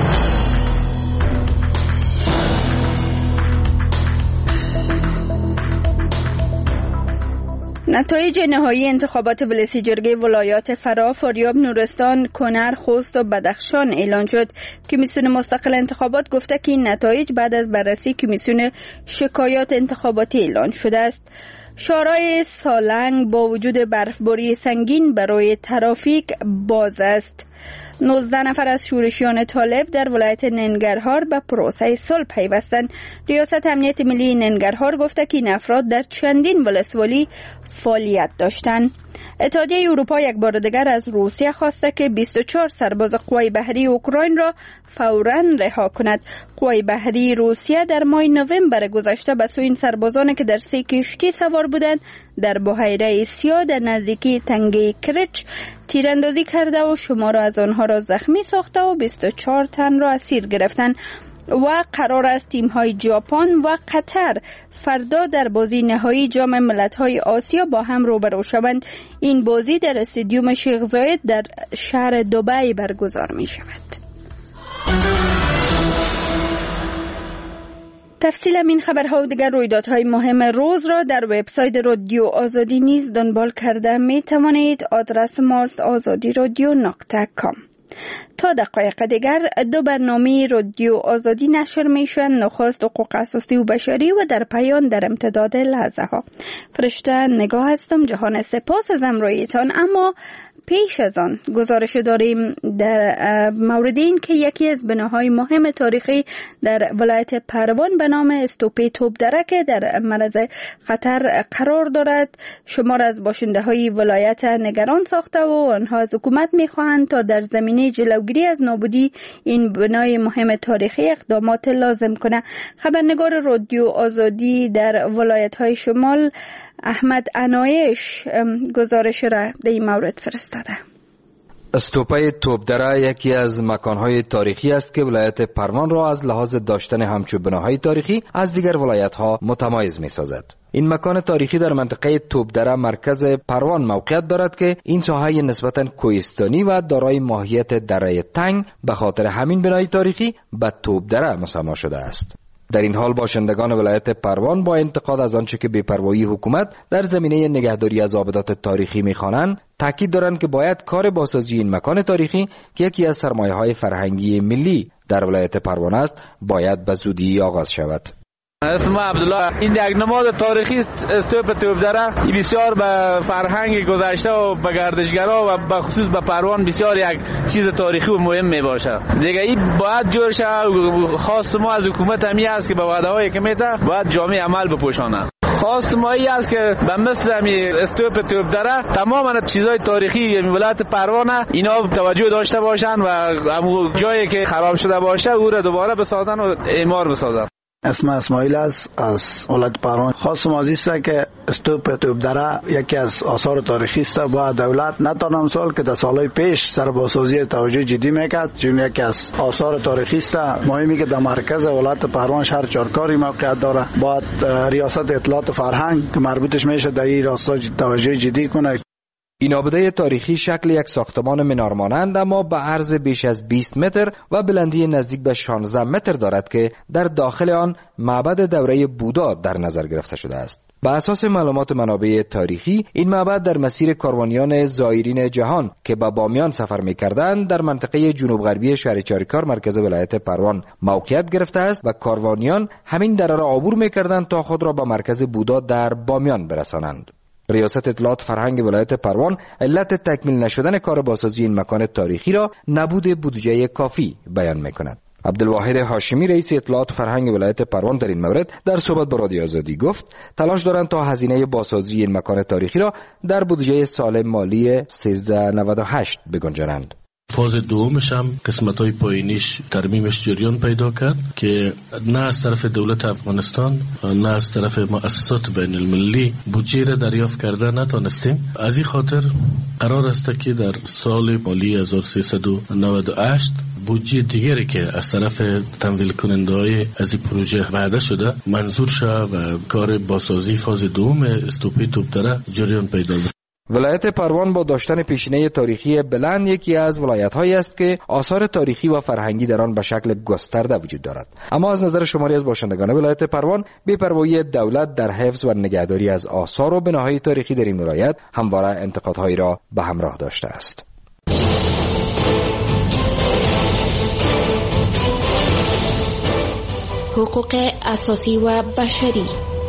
نتایج نهایی انتخابات ولسی جرگه ولایات فرا، فاریاب، نورستان، کنر، خوست و بدخشان اعلان شد. کمیسیون مستقل انتخابات گفته که این نتایج بعد از بررسی کمیسیون شکایات انتخاباتی اعلان شده است. شارع سالنگ با وجود برفباری سنگین برای ترافیک باز است. نوزده نفر از شورشیان طالب در ولایت ننگرهار به پروسه صلح پیوستند. ریاست امنیت ملی ننگرهار گفته که این افراد در چندین ولسوالی فعالیت داشتند. اتحادیه اروپا یک بار دیگر از روسیه خواسته که بیست و چهار سرباز قوای بحری اوکراین را فوراً رها کند. قوای بحری روسیه در ماه نوامبر گذشته به سوی این سربازانی که در سه کشتی سوار بودند در بحیره سیاه در نزدیکی تنگه کرچ تیراندازی کرده و شمار از آنها را زخمی ساخته و بیست و چهار تن را اسیر گرفتند و قرار است تیم‌های ژاپن و قطر فردا در بازی نهایی جام ملت‌های آسیا با هم روبرو شوند. این بازی در استادیوم شیخ زاید در شهر دبی برگزار می‌شود. تفصیل این خبرها و دیگر رویدادهای مهم روز را در وبسایت رادیو آزادی نیز دنبال کرده می توانید. آدرس ماست آزادی رادیو نقطه کام. تا دقایق دیگر دو برنامه رادیو آزادی نشر می شوند. نخست حقوق اساسی و بشری و در پایان در امتداد لحظه ها. فرشته نگاه هستم. جهان سپاس از همراهیتان. اما پیش از آن گزارش داریم در مورد این که یکی از بناهای مهم تاریخی در ولایت پروان به نام استوپی توپدره که در معرض خطر قرار دارد شمار از باشنده های ولایت نگران ساخته و آنها از حکومت میخواهند تا در زمینه جلوگیری از نابودی این بنای مهم تاریخی اقدامات لازم کنه. خبرنگار رادیو آزادی در ولایت های شمال احمد عنایش گزارش را در این مورد فرستاده. استوپه توپدره یکی از مکانهای تاریخی است که ولایت پروان را از لحاظ داشتن همچون بناهای تاریخی از دیگر ولایت‌ها متمایز می‌سازد. این مکان تاریخی در منطقه توپدره مرکز پروان موقعیت دارد که این ساحه نسبتاً کوهستانی و دارای ماهیت دره تنگ به خاطر همین بنای تاریخی به توپدره مسمی شده است. در این حال باشندگان ولایت پروان با انتقاد از آنچه که بی‌پروایی حکومت در زمینه نگهداری از آبادات تاریخی می‌خوانند تاکید دارند که باید کار بازسازی این مکان تاریخی که یکی از سرمایه‌های فرهنگی ملی در ولایت پروان است باید به زودی آغاز شود. اسم عبدالله، این یک نماد تاریخی استوپ توپدره بسیار به فرهنگ گذشته و به گردشگرها و به خصوص به پروان بسیار یک چیز تاریخی و مهم می باشه. دیگه این باید جور شه. خواست ما از حکومت همی است که به وعده هایی که میده باید جامع عمل بپوشانه. خواست ما ای است که به مثل همی استوپ توپدره تمام چیزهای تاریخی ولایت پروان اینا توجه داشته باشن و همون جایی که خراب شده باشه او را دوباره بسازن و اعمار بسازن. اسم اسماعیل است از ولایت پروان. خواستم از است که استوپ توپدره یکی از آثار تاریخی است. با دولت نه تنها سال که در سالهای پیش سر بازسازی توجه جدی میکرد چون یکی از آثار تاریخی است. مهمی که در مرکز ولایت پروان شهر چارکاری موقعیت داره. باید ریاست اطلاعات فرهنگ که مربوطش میشه در این راستا توجه جدی کنه. این آباده تاریخی شکل یک ساختمان منار مانند اما به عرض بیش از بیست متر و بلندی نزدیک به شانزده متر دارد که در داخل آن معبد دوره بودا در نظر گرفته شده است. به اساس معلومات منابع تاریخی این معبد در مسیر کاروانیان زائرین جهان که به بامیان سفر می‌کردند در منطقه جنوب غربی شهر چاریکار مرکز ولایت پروان موقعیت گرفته است و کاروانیان همین دره را عبور می‌کردند تا خود را به مرکز بودا در بامیان برسانند. ریاست اطلاعات فرهنگ ولایت پروان علت تکمیل نشدن کار بازسازی این مکان تاریخی را نبود بودجه کافی بیان می‌کند. عبدالواحد هاشمی رئیس اطلاعات فرهنگ ولایت پروان در این مورد در صحبت با رادیو آزادی گفت تلاش دارند تا هزینه بازسازی این مکان تاریخی را در بودجه سال مالی سیزده نود و هشت بگنجانند. فاز دومش هم قسمت‌های پایینیش ترمیمش جریان پیدا کرد که نه از طرف دولت افغانستان نه از طرف مؤسسات بین المللی بودجه را دریافت کرده نتانستیم. از این خاطر قرار است که در سال مالی هزار و سیصد و نود و هشت بودجه دیگری که از طرف تمویل کننده های از این پروژه وعده شده منظور شد و کار بازسازی فاز دوم استوپی توپدره جریان پیدا کرد. ولایت پروان با داشتن پیشینه تاریخی بلند یکی از ولایت‌هایی است که آثار تاریخی و فرهنگی در آن به شکل گسترده وجود دارد. اما از نظر شماری از باشندگان ولایت پروان بی‌پروایی دولت در حفظ و نگهداری از آثار و بناهای تاریخی در این ولایت همواره انتقادهایی را به همراه داشته است. حقوق اساسی و بشری.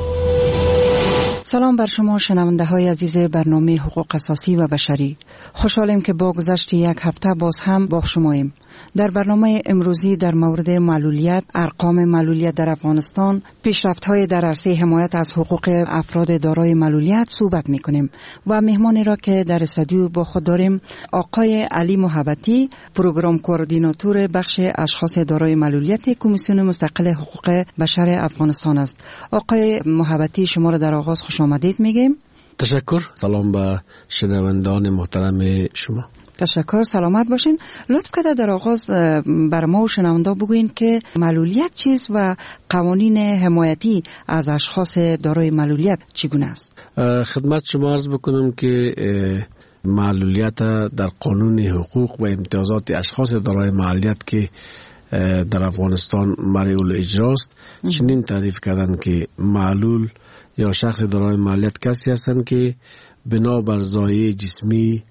سلام بر شما شنونده های عزیز برنامه حقوق اساسی و بشری. خوشحالیم که با گذشت یک هفته باز هم با شماییم. در برنامه امروزی در مورد معلولیت، ارقام معلولیت در افغانستان، پیشرفت‌های در عرصه حمایت از حقوق افراد دارای معلولیت صحبت می‌کنیم و مهمانی را که در استودیو با خود داریم آقای علی محبتی، پروگرام کوردیناتور بخش اشخاص دارای معلولیت کمیسیون مستقل حقوق بشر افغانستان است. آقای محبتی شما را در آغاز خوش آمدید میگیم. تشکر. سلام به شنوندگان محترم شما. تشکر، سلامت باشین. لطف کرده در آغاز بر ما و شنونده بگوین که معلولیت چیست و قوانین حمایتی از اشخاص دارای معلولیت چگونه است؟ خدمت شما عرض بکنم که معلولیت در قانون حقوق و امتیازات اشخاص دارای معلولیت که در افغانستان معلول اجراست چنین تعریف کردن که معلول یا شخص دارای معلولیت کسی هستند که بنا بر زایه جسمی،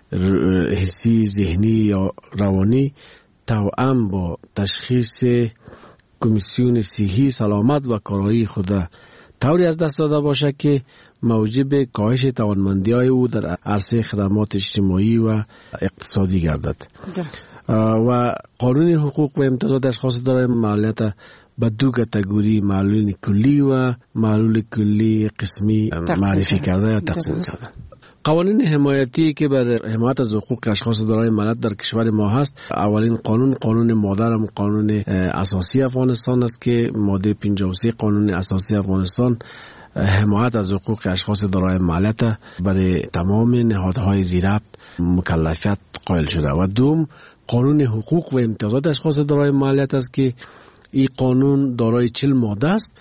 حسی، ذهنی یا روانی توأم با تشخیص کمیسیون صحی سلامت و کارایی خود طوری از دست داده باشه که موجب کاهش توانمندی های او در عرصه خدمات اجتماعی و اقتصادی گردد. و قانون حقوق و امتیازات اشخاص دارای معلولیت به دو کاتگوری معلول کلی و معلول کلی قسمی معرفی کرده یا تقسیم کرده. قوانین حمایتی که بر حمایت از حقوق اشخاص دارای معلولیت در کشور ما هست، اولین قانون قانون مادرم قانون اساسی افغانستان است که ماده پنجاه و سه قانون اساسی افغانستان حمایت از حقوق اشخاص دارای معلولیت برای تمام نهادهای زیربط مکلفیت قائل شده. و دوم قانون حقوق و امتیازات اشخاص دارای معلولیت است که این قانون دارای چهل ماده است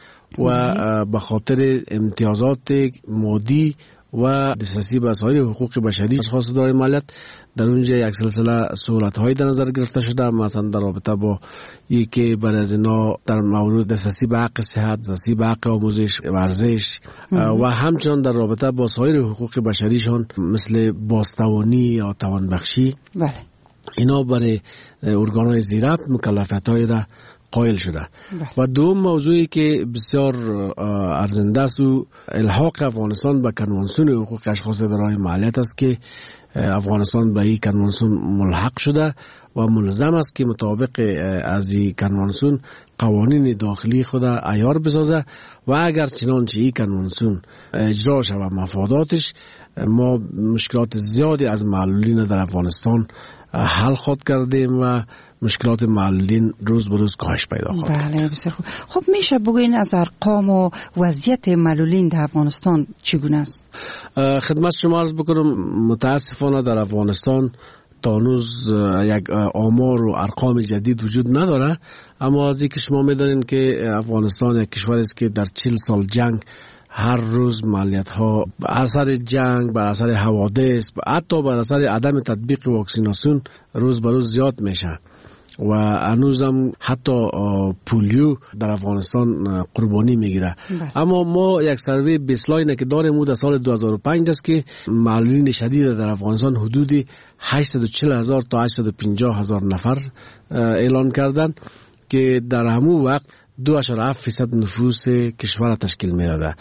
و به خاطر امتیازات مادی و دسترسی به سایر حقوق بشری اشخاص دارای معلولیت در اونجا یک سلسله سهولت‌های در نظر گرفته شده، مثلا در رابطه با این که برای از اینا در مورد دسترسی به حق صحت، دسترسی به حق آموزش، ورزش و همچنان در رابطه با سایر حقوق بشریشان مثل بازتوانی یا توانبخشی. بله. اینا برای ارگان‌های زیربط مکلفیت‌های را قائل شده. بله. و دوم موضوعی که بسیار ارزنده است و الحاق افغانستان به کنوانسیون حقوق اشخاص دارای معلولیت است که افغانستان به این کنوانسیون ملحق شده و ملزم است که مطابق از این کنوانسیون قوانین داخلی خود عیار بسازه و اگر چنانچه این کنوانسیون اجرا شود مفاداتش، ما مشکلات زیادی از معلولین در افغانستان حل خود کردیم و مشکلات معلولین روز به روز کاهش پیدا خواهد کرد. بله بسیار خوب. خب میشه بگوین از ارقام و وضعیت معلولین در افغانستان چگونه است؟ خدمت شما عرض بکنم متاسفانه در افغانستان تا هنوز یک آمار و ارقام جدید وجود نداره، اما از اینکه شما میدانید که افغانستان یک کشور است که در چهل سال جنگ هر روز معلولیت ها به اثر جنگ، به اثر حوادث، حتی به اثر عدم تطبیق واکسیناسیون روز به روز زیاد میشه و هنوزم حتی پولیو در افغانستان قربانی میگیره. اما ما یک سروی بیسلاین که داریم او در سال دو هزار و پنج است که معلولین شدید در افغانستان حدود هشتصد و چهل هزار تا هشتصد و پنجاه هزار نفر اعلان کردند که در همون وقت دو اشاره هفت فیصد نفوس کشور تشکیل میداده.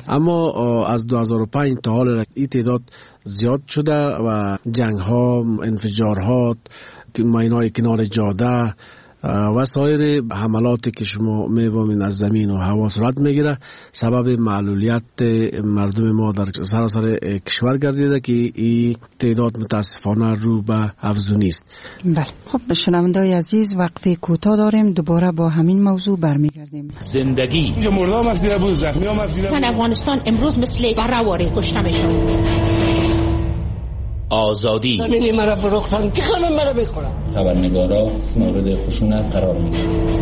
اما از دو هزار و پنج تا حال این تعداد زیاد شده و جنگ ها، انفجارها، ماینای کنار جاده، و سایر حملاتی که شما می‌بینید از زمین و هوا صورت میگیره سبب معلولیت مردم ما در سراسر کشور گردیده که این تعداد متاسفانه رو به افزونی است. بله خب شنونده‌های عزیز وقفه کوتاه داریم، دوباره با همین موضوع برمیگردیم. زندگی اینجا مردم از دیده بود، زخمی هم از دیده بود. افغانستان امروز مثل برآواره کشته میشه. آزادی زمینی مرا فروختن که خانم مرا بخورم. خبرنگارا مورد خشونت قرار میگیرن.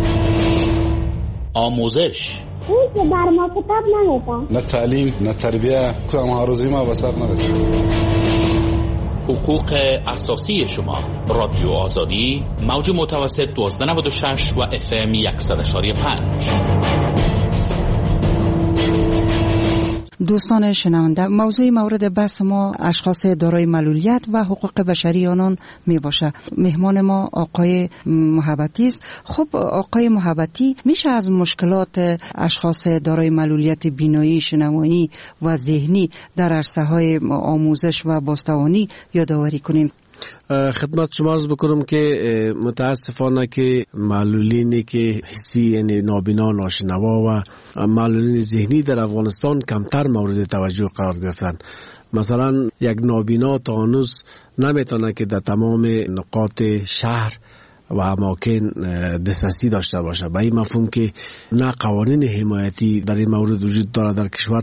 آموزش اون که بر ما کتاب نمیدن. نه تعلیم نه تربیه کدام هروزی ما به سر نرسید. حقوق اساسی شما. رادیو آزادی موج متوسط دوازده نود و شش و اف ام صد و شش و پنج. دوستان شنونده، موضوع مورد بحث ما اشخاص دارای معلولیت و حقوق بشری آنان می باشه. مهمان ما آقای محبتی است. خب آقای محبتی، میشه از مشکلات اشخاص دارای معلولیت بینایی، شنوایی و ذهنی در عرصه های آموزش و بازتوانی یادآوری کنیم؟ خدمت شما عرض بکنم که متاسفانه که معلولینی که حسی یعنی نابینا، ناشنوا و معلولین ذهنی در افغانستان کمتر مورد توجه قرار گرفتن. مثلا یک نابینا تا هنوز نمیتونه که در تمام نقاط شهر و اماکن دسترسی داشته باشه. به این مفهوم که نه قوانین حمایتی در این مورد وجود داره در کشور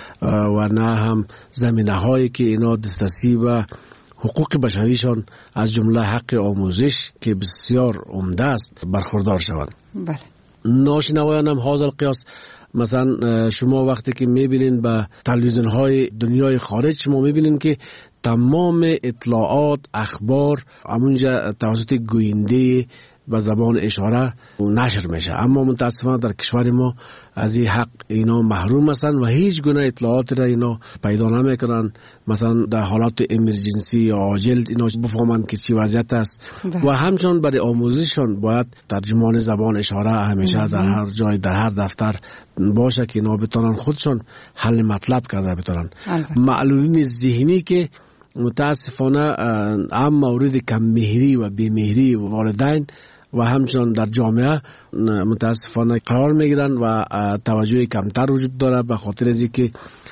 و نه هم زمینه هایی که اینا دسترسی و حقوق بشریشان از جمله حق آموزش که بسیار عمده است برخوردار شوند. بله. ناشنوایان هم حاصل قیاس. مثلا شما وقتی که میبینین به تلویزیون های دنیای خارج شما میبینین که تمام اطلاعات، اخبار همونجا توسط گوینده به زبان اشاره نشر میشه، اما متاسفانه در کشور ما از این حق اینا محروم هستند و هیچ گونه اطلاعات را اینا پیدا نمیکنن. مثلا در حالات امرجنسی یا عاجل اینا بفهمند که چی وضعیت است و همچنان برای آموزششان باید ترجمان زبان اشاره همیشه در هر جای در هر دفتر باشه که اینا بتونن خودشان حل مطلب کرده بتونن. معلولین ذهنی که متاسفانه هم مورد کم مهری و بی‌مهری و والدین و همچنان در جامعه متاسفانه قرار میگیرن و توجه کمتر وجود داره، به خاطر از اینکه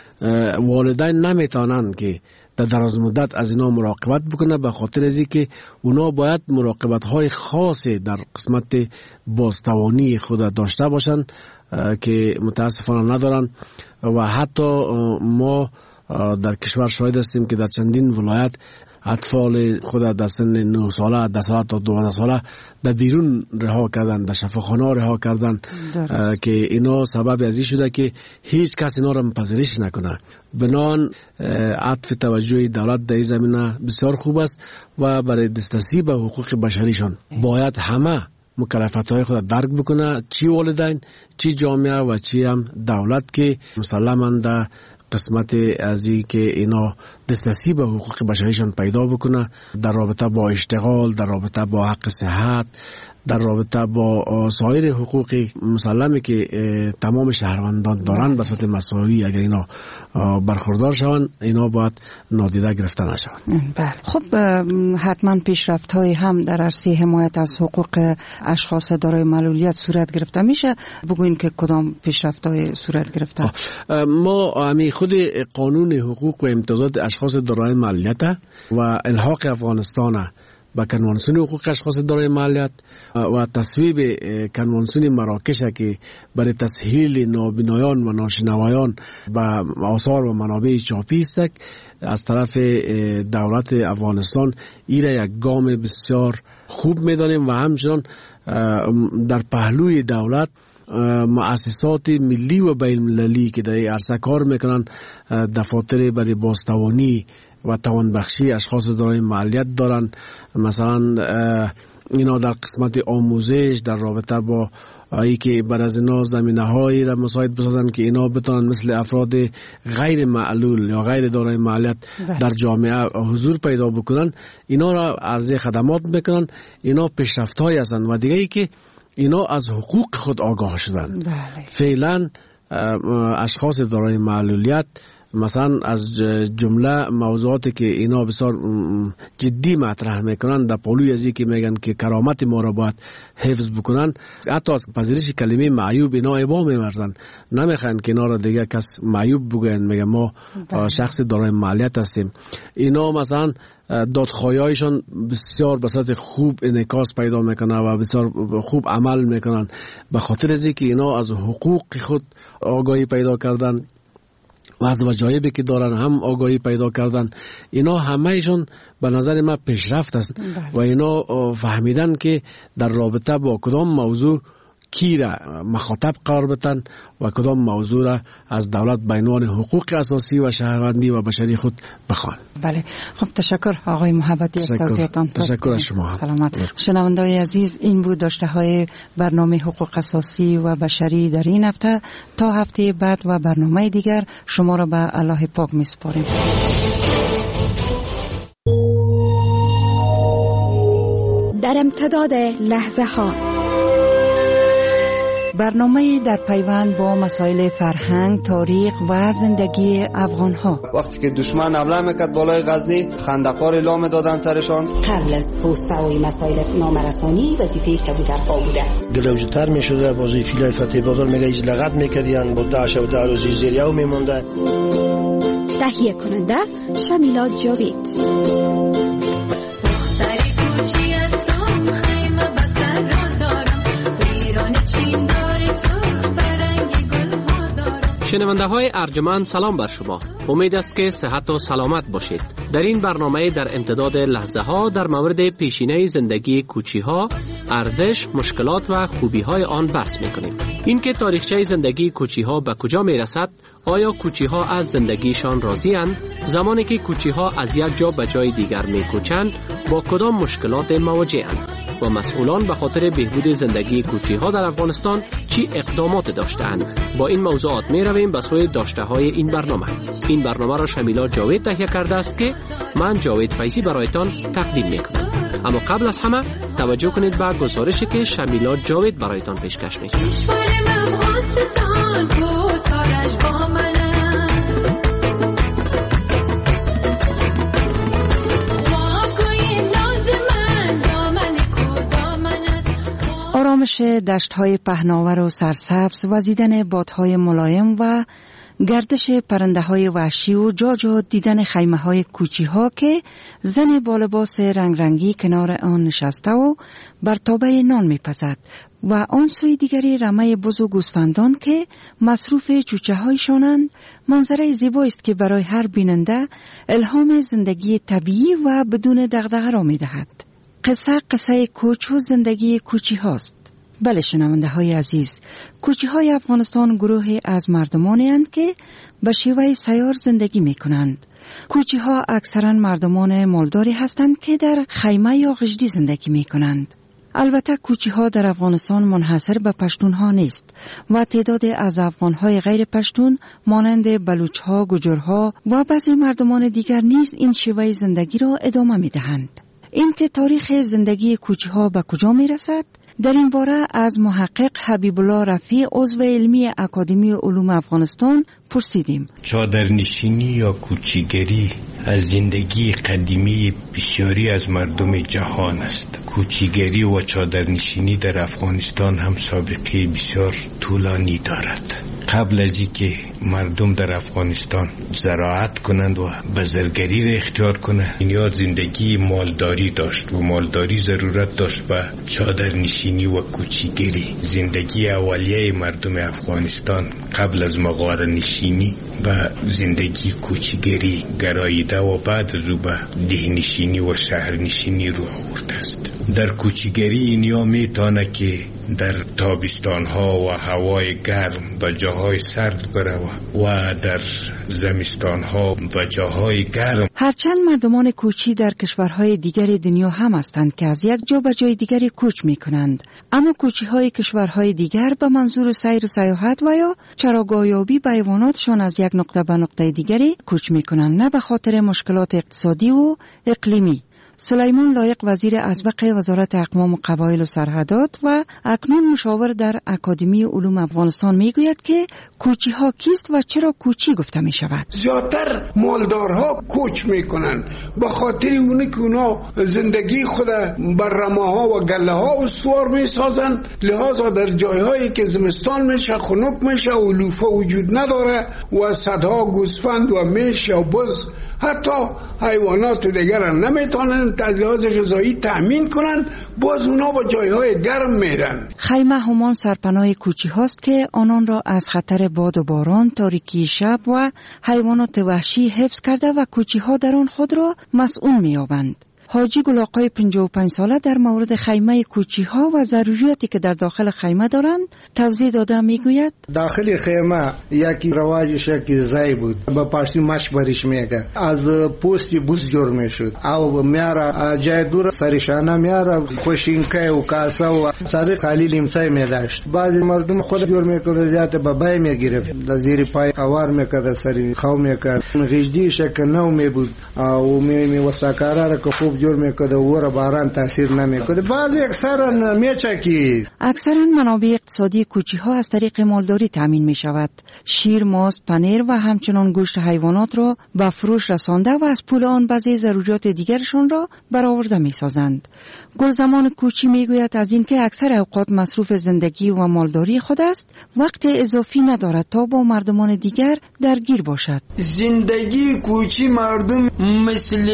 والدین نمیتونن که در دراز مدت از اینا مراقبت بکنه، به خاطر از اینکه اونا باید مراقبت های خاصی در قسمت بازتوانی خود داشته باشن که متاسفانه ندارن. و حتی ما در کشور شاهد هستیم که در چندین ولایت اطفال خود در سن نه ساله، ده ساله تا دوازده ساله در بیرون رها کردن، در شفاخانه رها کردن که اینا سبب از این شده که هیچ کس اینا را پذیرش نکنه. بنان عطف توجه دولت در این زمینه بسیار خوب است و برای دسترسی به حقوق بشریشان باید همه مکلفیت‌های خود درک بکنه، چی والدین، چی جامعه و چی هم دولت، که مسلماً در قسمت از این که اینا دسترسی به حقوق بشریشان پیدا بکنه در رابطه با اشتغال، در رابطه با حق صحت، در رابطه با سایر حقوق مسلمه که تمام شهروندان دارن به صورت مساوی اگر اینا برخوردار شوند، اینا باید نادیده گرفته نشوند. بله. خب حتما پیشرفت‌های هم در عرصه حمایت از حقوق اشخاص دارای معلولیت صورت گرفته. میشه بگوین که کدام پیشرفت‌های صورت گرفته؟ ما همین خود قانون حقوق و امتیازات اشخاص دارای معلولیت و الحاق افغانستان با کنوانسیون حقوق اشخاص دارای معلولیت و تصویب کنوانسیون مراکش که برای تسهیل نابینایان و ناشنوایان با آثار و منابع چاپی است از طرف دولت افغانستان، این یک گام بسیار خوب می‌دانیم و همچنان در پهلوی دولت مؤسسات ملی و بین المللی که در عرصه کار میکنن، دفاتر برای بازتوانی و توانبخشی اشخاص دارای معلولیت دارن. مثلا اینا در قسمت آموزش در رابطه با ای که بر از اینا زمینه هایی را مساعد بسازن که اینا بتونن مثل افراد غیر معلول یا غیر دارای معلولیت در جامعه حضور پیدا بکنن، اینا را عرضه خدمات میکنن. اینا پیشرفت هایی هستن و دیگه ای که اینا از حقوق خود آگاه شدن. فعلا اشخاص دارای معلولیت مثلا از جمله موضوعاتی که اینا بسیار جدی مطرح میکنن در پولوی ازی که میگن که کرامت ما را باید حفظ بکنن، حتی از پذیرش کلمه معیوب اینا ابا میورزن، نمیخوان که اینا را دیگه کس معیوب بگن، میگن ما شخص دارای معلیت هستیم. اینا مثلا دادخواهیشان بسیار به صورت خوب انعکاس پیدا میکنه و بسیار خوب عمل میکنن، به خاطر از اینکه اینا از حقوق خود آگاهی پیدا کردن و از وجایبی که دارن هم آگاهی پیدا کردن. اینا همهشون به نظر من پیشرفت است و اینا فهمیدن که در رابطه با کدام موضوع کی را مخاطب قرار بدن و کدام موضوع را از دولت به عنوان حقوق اساسی و شهروندی و بشری خود بخوان. بله، خب تشکر آقای محبتی از توضیحاتتان. تشکر از شما. سلامت. شنوندگان عزیز، این بود داشته های برنامه حقوق اساسی و بشری در این هفته. تا هفته بعد و برنامه دیگر شما را به الله پاک میسپاریم. در امتداد لحظه ها، برنامه در پیوند با مسائل فرهنگ، تاریخ و زندگی افغان ها. وقتی که دشمن حمله میکرد بالای غزنی، خندقار اعلام دادن سرشان. قبل از توسعه مسائل نامرسانی وظیفه کبوترها بوده. گلوجتر میشده، وظیفه فتح بازار میگه ایز لغت میکردین، با داعش و داروزی زیریو میمونده. تهیه کننده شمیلا جاوید. شنونده های ارجمند، سلام بر شما. امید است که صحت و سلامت باشید. در این برنامه در امتداد لحظه ها در مورد پیشینه زندگی کوچی ها، ارزش، مشکلات و خوبی های آن بحث میکنیم. این که تاریخچه زندگی کوچی ها به کجا می رسد، آیا کوچی ها از زندگیشان راضی اند؟ زمانی که کوچی ها از یک جا به جای دیگر می کوچند، با کدام مشکلات مواجه اند؟ و مسئولان به خاطر بهبود زندگی کوچی ها در افغانستان چی اقدامات داشتند؟ با این موضوعات می رویم به سوی داشته های این برنامه. این برنامه را شمیلا جاوید تهیه کرده است که من جاوید فیضی برایتان تقدیم می کنم. اما قبل از همه توجه کنید به گزارشی که شمیلا جاوید برایتان پیشکش می کند. آرامش دشت‌های پهناور و سرسبز، وزیدن بادهای ملایم و گردش پرنده‌های وحشی و جا جا دیدن خیمه‌های کوچی‌ها که زن با لباس رنگ رنگی کنار آن نشسته و بر تابه نان می‌پزد و آن سوی دیگری رمه بز و گوسفندان که مصروف چوچه‌هایشانند، منظره زیبایی است که برای هر بیننده الهام زندگی طبیعی و بدون دغدغه را می‌دهد. قصه قصه کوچ و زندگی کوچی هاست. بله شنونده های عزیز، کوچی های افغانستان گروهی از مردمانی هستند که به شیوه سیار زندگی می کنند. کوچی ها اکثرا مردمان مالداری هستند که در خیمه یا غجدی زندگی می کنند. البته کوچی ها در افغانستان منحصر به پشتون ها نیست و تعداد از افغان های غیر پشتون مانند بلوچ ها، گجر ها و بعضی مردمان دیگر نیز این شیوه زندگی را ادامه می دهند. این که تاریخ زندگی کوچی ها به کجا می رسد؟ در این باره از محقق حبیب الله رفیع عضو علمی اکادمی علوم افغانستان پرسیدیم. چادرنشینی یا کوچیگری از زندگی قدیمی بسیاری از مردم جهان است. کوچیگری و چادرنشینی در افغانستان هم سابقه بسیار طولانی دارد. قبل از اینکه مردم در افغانستان زراعت کنند و بزرگری را اختیار کنند، نیاز زندگی مالداری داشت و مالداری ضرورت داشت به چادرنشینی و کوچیگری. زندگی اولیه مردم افغانستان قبل از مغاره‌نشینی و زندگی کوچیگری گراییده و بعد از او به دهنشینی و شهرنشینی رو آورده است. در کوچیگری اینیا میتونه که در تابستان ها و هوای گرم به جاهای سرد بره و در زمستان ها به جاهای گرم. هرچند مردمان کوچی در کشورهای دیگر دنیا هم هستند که از یک جا به جای دیگری کوچ می کنند، اما کوچی های کشورهای دیگر به منظور سیر و سیاحت و یا چراگاهیابی به حیواناتشان از یک نقطه به نقطه دیگری کوچ می کنند، نه به خاطر مشکلات اقتصادی و اقلیمی. سلیمان لایق وزیر اسبق وزارت اقوام و قبایل و سرحدات و اکنون مشاور در اکادمی علوم افغانستان میگوید که کوچی ها کیست و چرا کوچی گفته می شود. زیادتر مالدارها کوچ میکنن به خاطر اونه که اونا زندگی خود بر رماها و گله ها استوار میسازن، لحاظا در جایهایی که زمستان میشه خنک میشه و علوفه وجود نداره و صدها گوسفند و میش و بز حتی حیوانات دیگر نمیتونن لحاظ غذایی تأمین کنن، باز اونا با جایهای گرم میرن. خیمه همان سرپناه کوچی هاست که آنان را از خطر باد و باران، تاریکی شب و حیوانات وحشی حفظ کرده و کوچی ها در آن خود را مسئول می‌یابند. حاجی گلاقای پنجاه و پنج ساله در مورد خیمه کوچی ها و ضروریاتی که در داخل خیمه دارند توضیح داده میگوید داخل خیمه یکی رواجش یکی زای بود، با پاشتی مش بریش میگه از پوستی بوز جور میشد او میاره جای دور سرشانه میاره خوشینکه و کاسه و ساده خالی لیمسای میداشت. بعضی مردم خود جور میکنه زیاده بابای میگرفت در زیر پای قوار میکرد سری خو میکرد غجدی شکل نو میبود او می می وساکارا را که خوب جور میکرد و باران تاثیر نمیکرد. بعضی اکثرا میچکی اکثرا منابع اقتصادی کوچی ها از طریق مالداری تامین می شود. شیر، ماست، پنیر و همچنان گوشت حیوانات را به فروش رسانده و از پول آن بعضی ضروریات دیگرشان را برآورده می سازند. گلزمان کوچی می گوید از اینکه اکثر اوقات مصروف زندگی و مالداری خود است، وقت اضافی ندارد تا با مردمان دیگر درگیر باشد. زندگی کوچی مردم مثل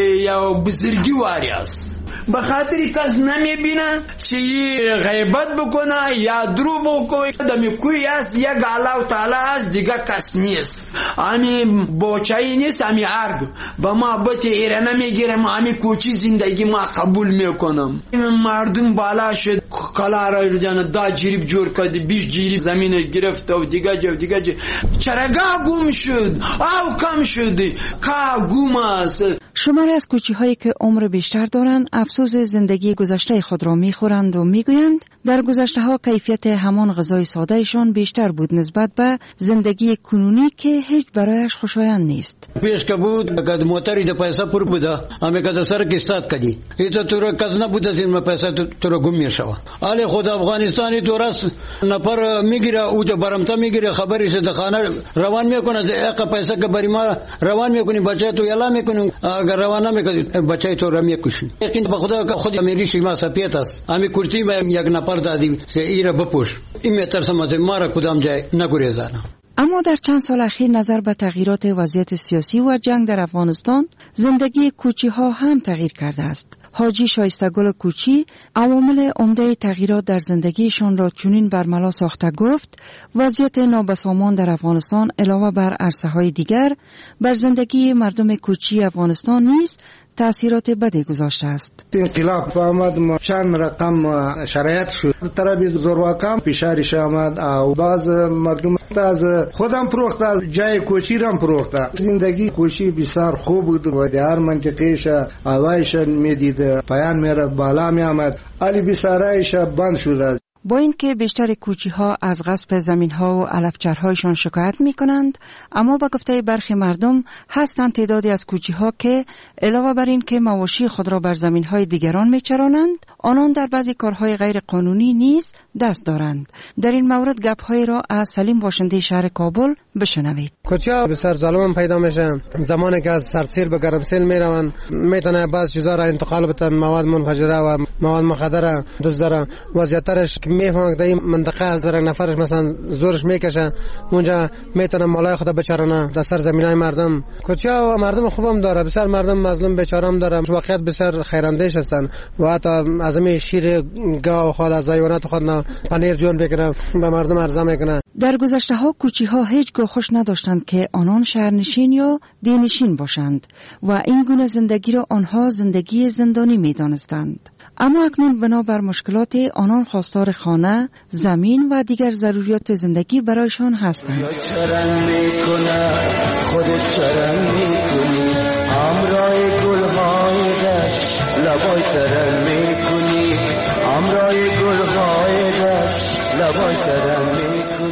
یا بزرگی واری است، به خاطر کس نمیبینه چی غیبت بکنه یا درو بکنه. دمی کوی است یک الله تعالی است دیگه کس نیست، امی بوچایی نیست، امی ارگ و ما بطه ایره نمیگیرم، امی کوچی زندگی ما قبول میکنم. مردم بالا شد کلا را جان دا جریب جور کرد، بیش جریب زمین گرفت و دیگه جو دیگه جو چرگاه گم شد او کم شد که گم است. شماری از کوچی هایی که عمر بیشتر دارند افسوس زندگی گذشته خود را میخورند و میگویند در گذشته ها کیفیت همان غذای ساده ایشان بیشتر بود نسبت به زندگی کنونی که هیچ برایش خوشایند نیست. پیش که بود که موتری ده پیسه پر بوده اما که ده سر کستاد کدی ایتا تو را کز نبوده زیر پیسه تو را گم میشوه. آلی خود افغانستانی تو راست نفر میگیره او جا برمتا میگیره خبریش ده خانه روان میکنه ده اقا پیسه که بری ما روان میکنی بچه تو یلا میکنی اگر روان نمیکنی بچه تو را میکشی. یقین به خدا که خود امیریشی ما سپیت است امی کرتی ما یک نفر دادیم سه ایره بپوش این میترسم از ما را کدام جای نگریزانم. اما در چند سال اخیر نظر به تغییرات وضعیت سیاسی و جنگ در افغانستان زندگی کوچی ها هم تغییر کرده است. حاجی شایستگل کوچی عوامل عمده تغییرات در زندگیشان را چنین برملا ساخته گفت وضعیت نابسامان در افغانستان علاوه بر عرصه های دیگر بر زندگی مردم کوچی افغانستان نیز تأثیرات بدی گذاشته است. انقلاب آمد ما چند رقم شرایط شد طرف زورواکم پیشارش آمد و بعض مردم از خودم پروخته از جای کوچی رم پروخته. زندگی کوچی بسیار خوب بود و در هر منطقهش هوایش میدید پایان میره بالا می آمد علی بسارایش بند شده. با اینکه بیشتر کوچی ها از غصب زمین ها و علفچرهایشان شکایت می کنند، اما با گفته برخی مردم هستند تعدادی از کوچی ها که علاوه بر این که مواشی خود را بر زمین های دیگران می چرانند، آنان در بعضی کارهای غیر قانونی نیز دست دارند. در این مورد گپ های را از سلیم باشنده شهر کابل بشنوید. کوچی ها بسیار ظالم پیدا میشن، زمانی که از سردسیل به گرمسیل می روند میتونه بعض چیزا را انتقال بتن، مواد منفجره و مواد مخدر دست داره. وضعیتش میفهمم که این منطقه از در نفرش مثلا زورش میکشه اونجا میتونه مالای خود بچرانه در سر زمینای مردم. کوچه ها مردم خوبم داره، بسیار مردم مظلوم بیچاره‌ام داره، واقعیت بسیار خیراندیش هستن و حتی از همین شیر گاو خود از حیوانات خود نه پنیر جون بکنه به مردم عرضه میکنه. در گذشته ها کوچی ها هیچگاه خوش نداشتند که آنان شهرنشین یا دینشین باشند و این گونه زندگی را آنها زندگی زندانی میدانستند. اما اکنون بنابر مشکلات آنان خواستار خانه، زمین و دیگر ضروریات زندگی برایشان هستند. چرن میکنه خودت چرن میکنی همراه گلهای دشت لبای چرن میکنی همراه گلهای دشت لبای چرن میکنی. خب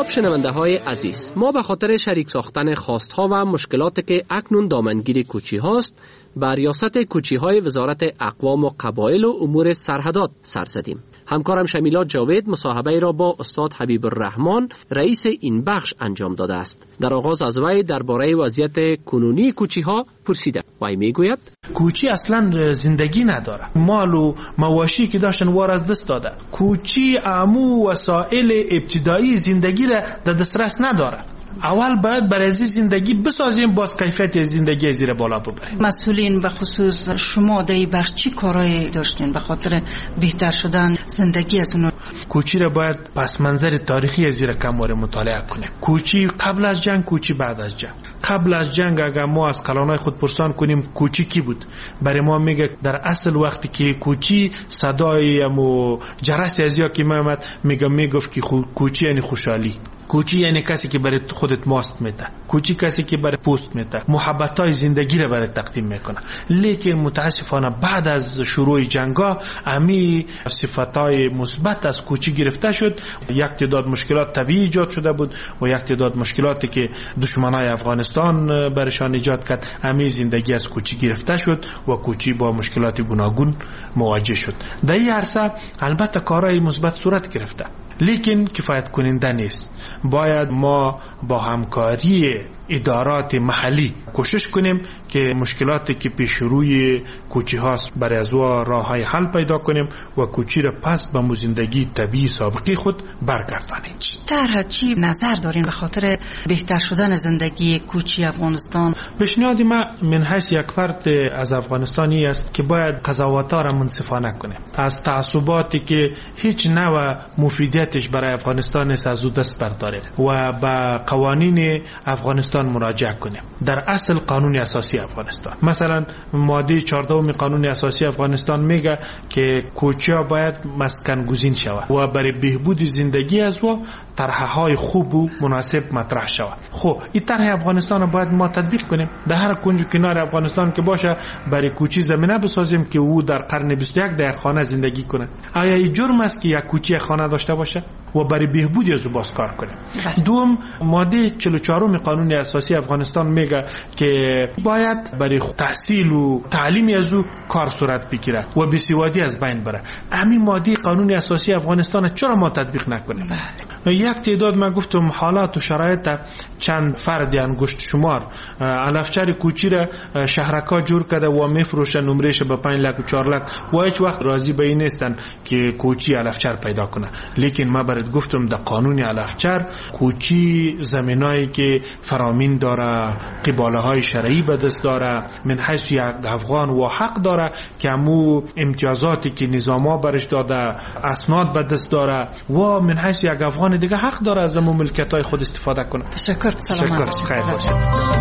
خب شنونده های عزیز، ما به خاطر شریک ساختن خواستها و مشکلاتی که اکنون دامنگیر کوچی هاست بر ریاست کوچی های وزارت اقوام و قبایل و امور سرحدات سر زدیم. همکارم شمیلات جاوید مصاحبه را با استاد حبیب الرحمن رئیس این بخش انجام داده است. در آغاز از وی درباره وضعیت کنونی کوچی ها پرسیده. وی میگوید کوچی اصلا زندگی نداره. مال و مواشی که داشتن وار از دست داده. کوچی عمو وسایل ابتدایی زندگی را در دسترس نداره. اول باید برای زندگی بسازیم، باز کیفیت زندگی زیر بالا ببریم. مسئولین به خصوص شما در این بخش چی کارایی داشتین به خاطر بهتر شدن زندگی از اون؟ کوچی را باید پس منظر تاریخی زیر کموار مطالعه کنیم. کوچی قبل از جنگ، کوچی بعد از جنگ. قبل از جنگ اگر ما از کلانای خود پرسان کنیم کوچی کی بود، برای ما میگه در اصل وقتی که کوچی صدای و جرس از یا که میامد میگه میگفت که کوچی یعنی خوشحالی. کوچی یعنی کسی که برای خودت ماست میده. کوچی کسی که برای پوست میده، محبتای زندگی را برای تقدیم میکنه. لیکن متاسفانه بعد از شروع جنگا امی صفاتای مثبت از کوچی گرفته شد. یک تعداد مشکلات طبیعی ایجاد شده بود و یک تعداد مشکلاتی که دشمنای افغانستان برشان ایجاد کرد، امی زندگی از کوچی گرفته شد و کوچی با مشکلات گوناگون مواجه شد. در این عرصه البته کارهای مثبت صورت گرفته، لیکن کفایت کننده نیست. باید ما با همکاری ادارات محلی کوشش کنیم که مشکلاتی که پیش روی کوچی هاست برای از او راه های حل پیدا کنیم و کوچی را پس به زندگی طبیعی سابقی خود برگردانیم. طرح چی نظر دارین به خاطر بهتر شدن زندگی کوچی افغانستان؟ پیشنهاد ما من حیث یک فرد از افغانستانی است که باید قضاوت‌ها را منصفانه کنیم. از تعصباتی که هیچ نوع مفیدیتش برای افغانستان است از او دست برداریم و به قوانین افغانستان مراجعه کنیم. در اصل قانون اساسی افغانستان، مثلا ماده چهاردهم قانون اساسی افغانستان میگه که کوچیا باید مسکن گزین شود و برای بهبود زندگی از او طرح‌های خوب و مناسب مطرح شود. خب این طرح افغانستان رو باید ما تطبیق کنیم. در هر کنج و کنار افغانستان که باشه برای کوچی زمینه بسازیم که او در قرن بیست و یک در خانه زندگی کنه. آیا این جرم است که یک کوچی خانه داشته باشه و برای بهبود از او باز کار کنیم؟ دوم، ماده چهل و چهار قانون اساسی افغانستان میگه که باید برای تحصیل و تعلیم از او کار صورت بگیره و بیسوادی از بین بره. همین ماده قانون اساسی افغانستان چرا ما تطبیق نکنیم؟ یک تعداد من گفتم حالات و شرایط چند فرد انگشت شمار علفچر کوچی را شهرکا جور کرده و میفروشن، نمرهش به پنج لک و چهار لک و هیچ وقت راضی به این نیستن که کوچی علفچر پیدا کنه. لیکن ما برات گفتم در قانون علفچر کوچی زمینایی که فرامین داره، قباله های شرعی به دست داره، من حیث یک افغان و حق داره که امو امتیازاتی که نظاما برش داده اسناد به دست داره و من حیث یک افغان دیگه حق داره از امو ملکیت های خود استفاده کنه. تشکر. سلامت. تشکر. خیر باشید.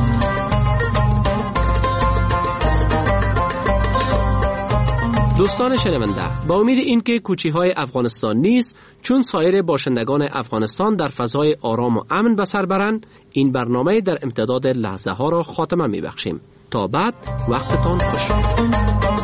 دوستان شنونده، با امید اینکه کوچی های افغانستان نیز چون سایر باشندگان افغانستان در فضای آرام و امن به سر برند، این برنامه در امتداد لحظه ها را خاتمه می بخشیم. تا بعد، وقتتان خوش.